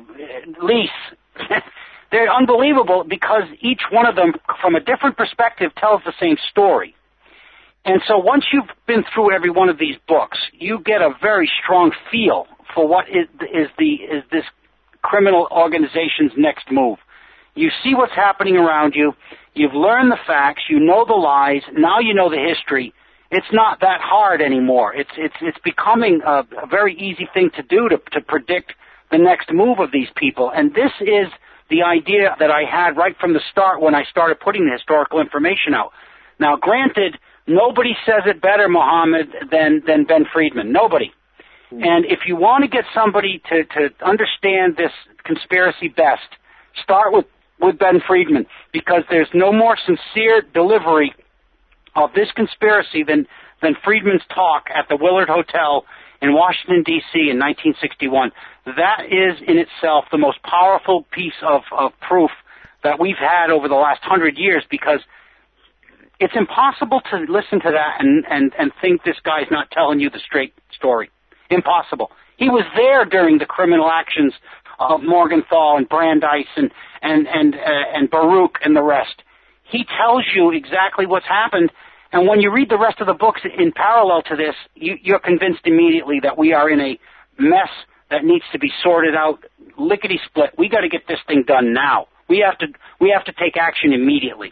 Lease. They're unbelievable because each one of them, from a different perspective, tells the same story. And so once you've been through every one of these books, you get a very strong feel for what is, is, the, is this criminal organization's next move. You see what's happening around you. You've learned the facts. You know the lies. Now you know the history. It's not that hard anymore. It's it's it's becoming a, a very easy thing to do to to predict the next move of these people. And this is the idea that I had right from the start when I started putting the historical information out. Now, granted, nobody says it better, Mohammed, than than Ben Friedman. Nobody. Mm-hmm. And if you want to get somebody to to understand this conspiracy best, start with with Ben Friedman, because there's no more sincere delivery of this conspiracy than, than Friedman's talk at the Willard Hotel in Washington, D C in nineteen sixty-one. That is in itself the most powerful piece of, of proof that we've had over the last hundred years, because it's impossible to listen to that and, and, and think this guy's not telling you the straight story. Impossible. He was there during the criminal actions of Morgenthau and Brandeis and and and uh, and Baruch and the rest. He tells you exactly what's happened, and when you read the rest of the books in parallel to this, you, you're convinced immediately that we are in a mess that needs to be sorted out, lickety split. We got to get this thing done now. We have to we have to take action immediately.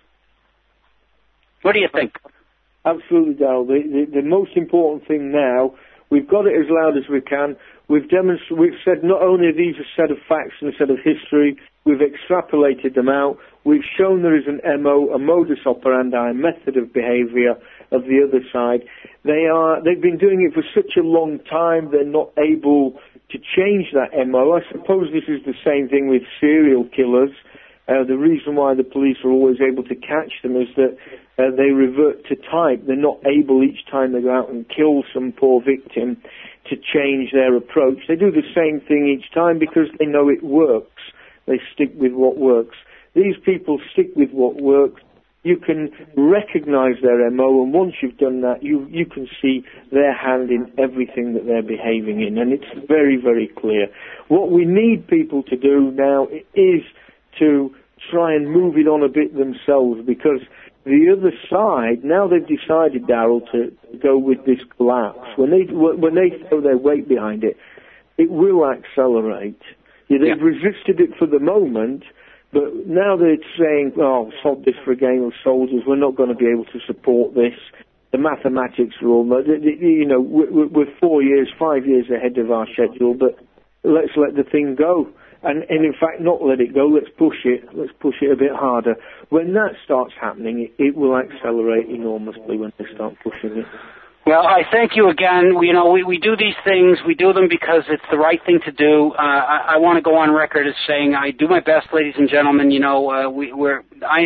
What do you think? Absolutely, Darryl. The, the the most important thing now, we've got it as loud as we can. We've demonstrated, we've said not only are these a set of facts and a set of history, we've extrapolated them out. We've shown there is an M O, a modus operandi, a method of behaviour of the other side. They are, they've been doing it for such a long time, they're not able to change that M O. I suppose this is the same thing with serial killers. Uh, the reason why the police are always able to catch them is that uh, they revert to type. They're not able each time they go out and kill some poor victim to change their approach. They do the same thing each time because they know it works. They stick with what works. These people stick with what works. You can recognize their M O, and once you've done that, you you can see their hand in everything that they're behaving in, and it's very, very clear. What we need people to do now is to try and move it on a bit themselves, because the other side, now they've decided, Darryl, to go with this collapse. When they when they throw their weight behind it, it will accelerate. Yeah, they've yeah. resisted it for the moment, but now they're saying, oh, sod this for a game of soldiers, we're not going to be able to support this. The mathematics are all, you know, we're four years, five years ahead of our schedule, but let's let the thing go. And, and in fact, not let it go, let's push it, let's push it a bit harder. When that starts happening, it, it will accelerate enormously when they start pushing it. Well, I thank you again. We, you know, we, we do these things, we do them because it's the right thing to do. Uh, I, I want to go on record as saying I do my best, ladies and gentlemen. You know, uh, we, we're, I,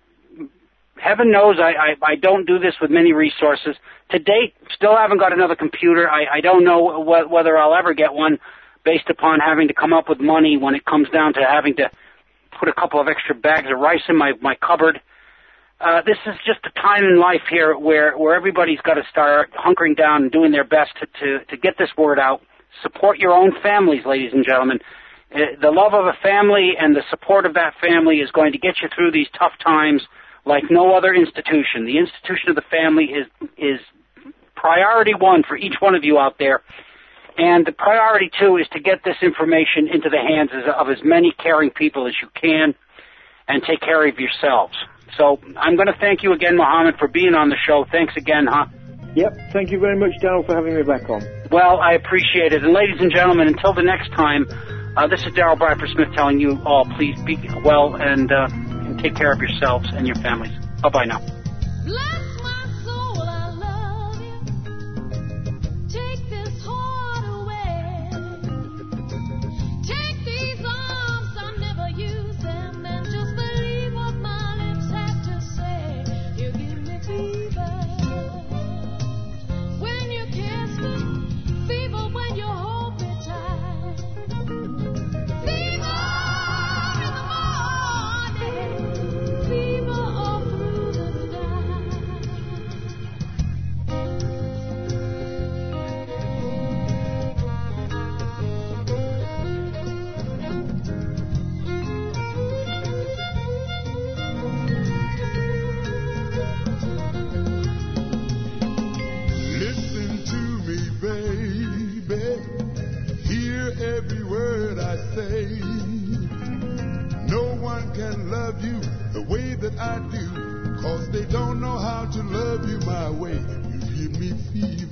heaven knows I, I, I don't do this with many resources. To date, still haven't got another computer. I, I don't know wh- whether I'll ever get one, based upon having to come up with money when it comes down to having to put a couple of extra bags of rice in my, my cupboard. Uh, this is just a time in life here where, where everybody's got to start hunkering down and doing their best to, to, to get this word out. Support your own families, ladies and gentlemen. Uh, the love of a family and the support of that family is going to get you through these tough times like no other institution. The institution of the family is, is priority one for each one of you out there. And the priority, two, is to get this information into the hands of as many caring people as you can and take care of yourselves. So I'm going to thank you again, Mohammed, for being on the show. Thanks again, huh? Yep. Thank you very much, Darryl, for having me back on. Well, I appreciate it. And ladies and gentlemen, until the next time, uh, this is Darryl Bradford Smith telling you all, please be well and, uh, and take care of yourselves and your families. Bye-bye now. me fever.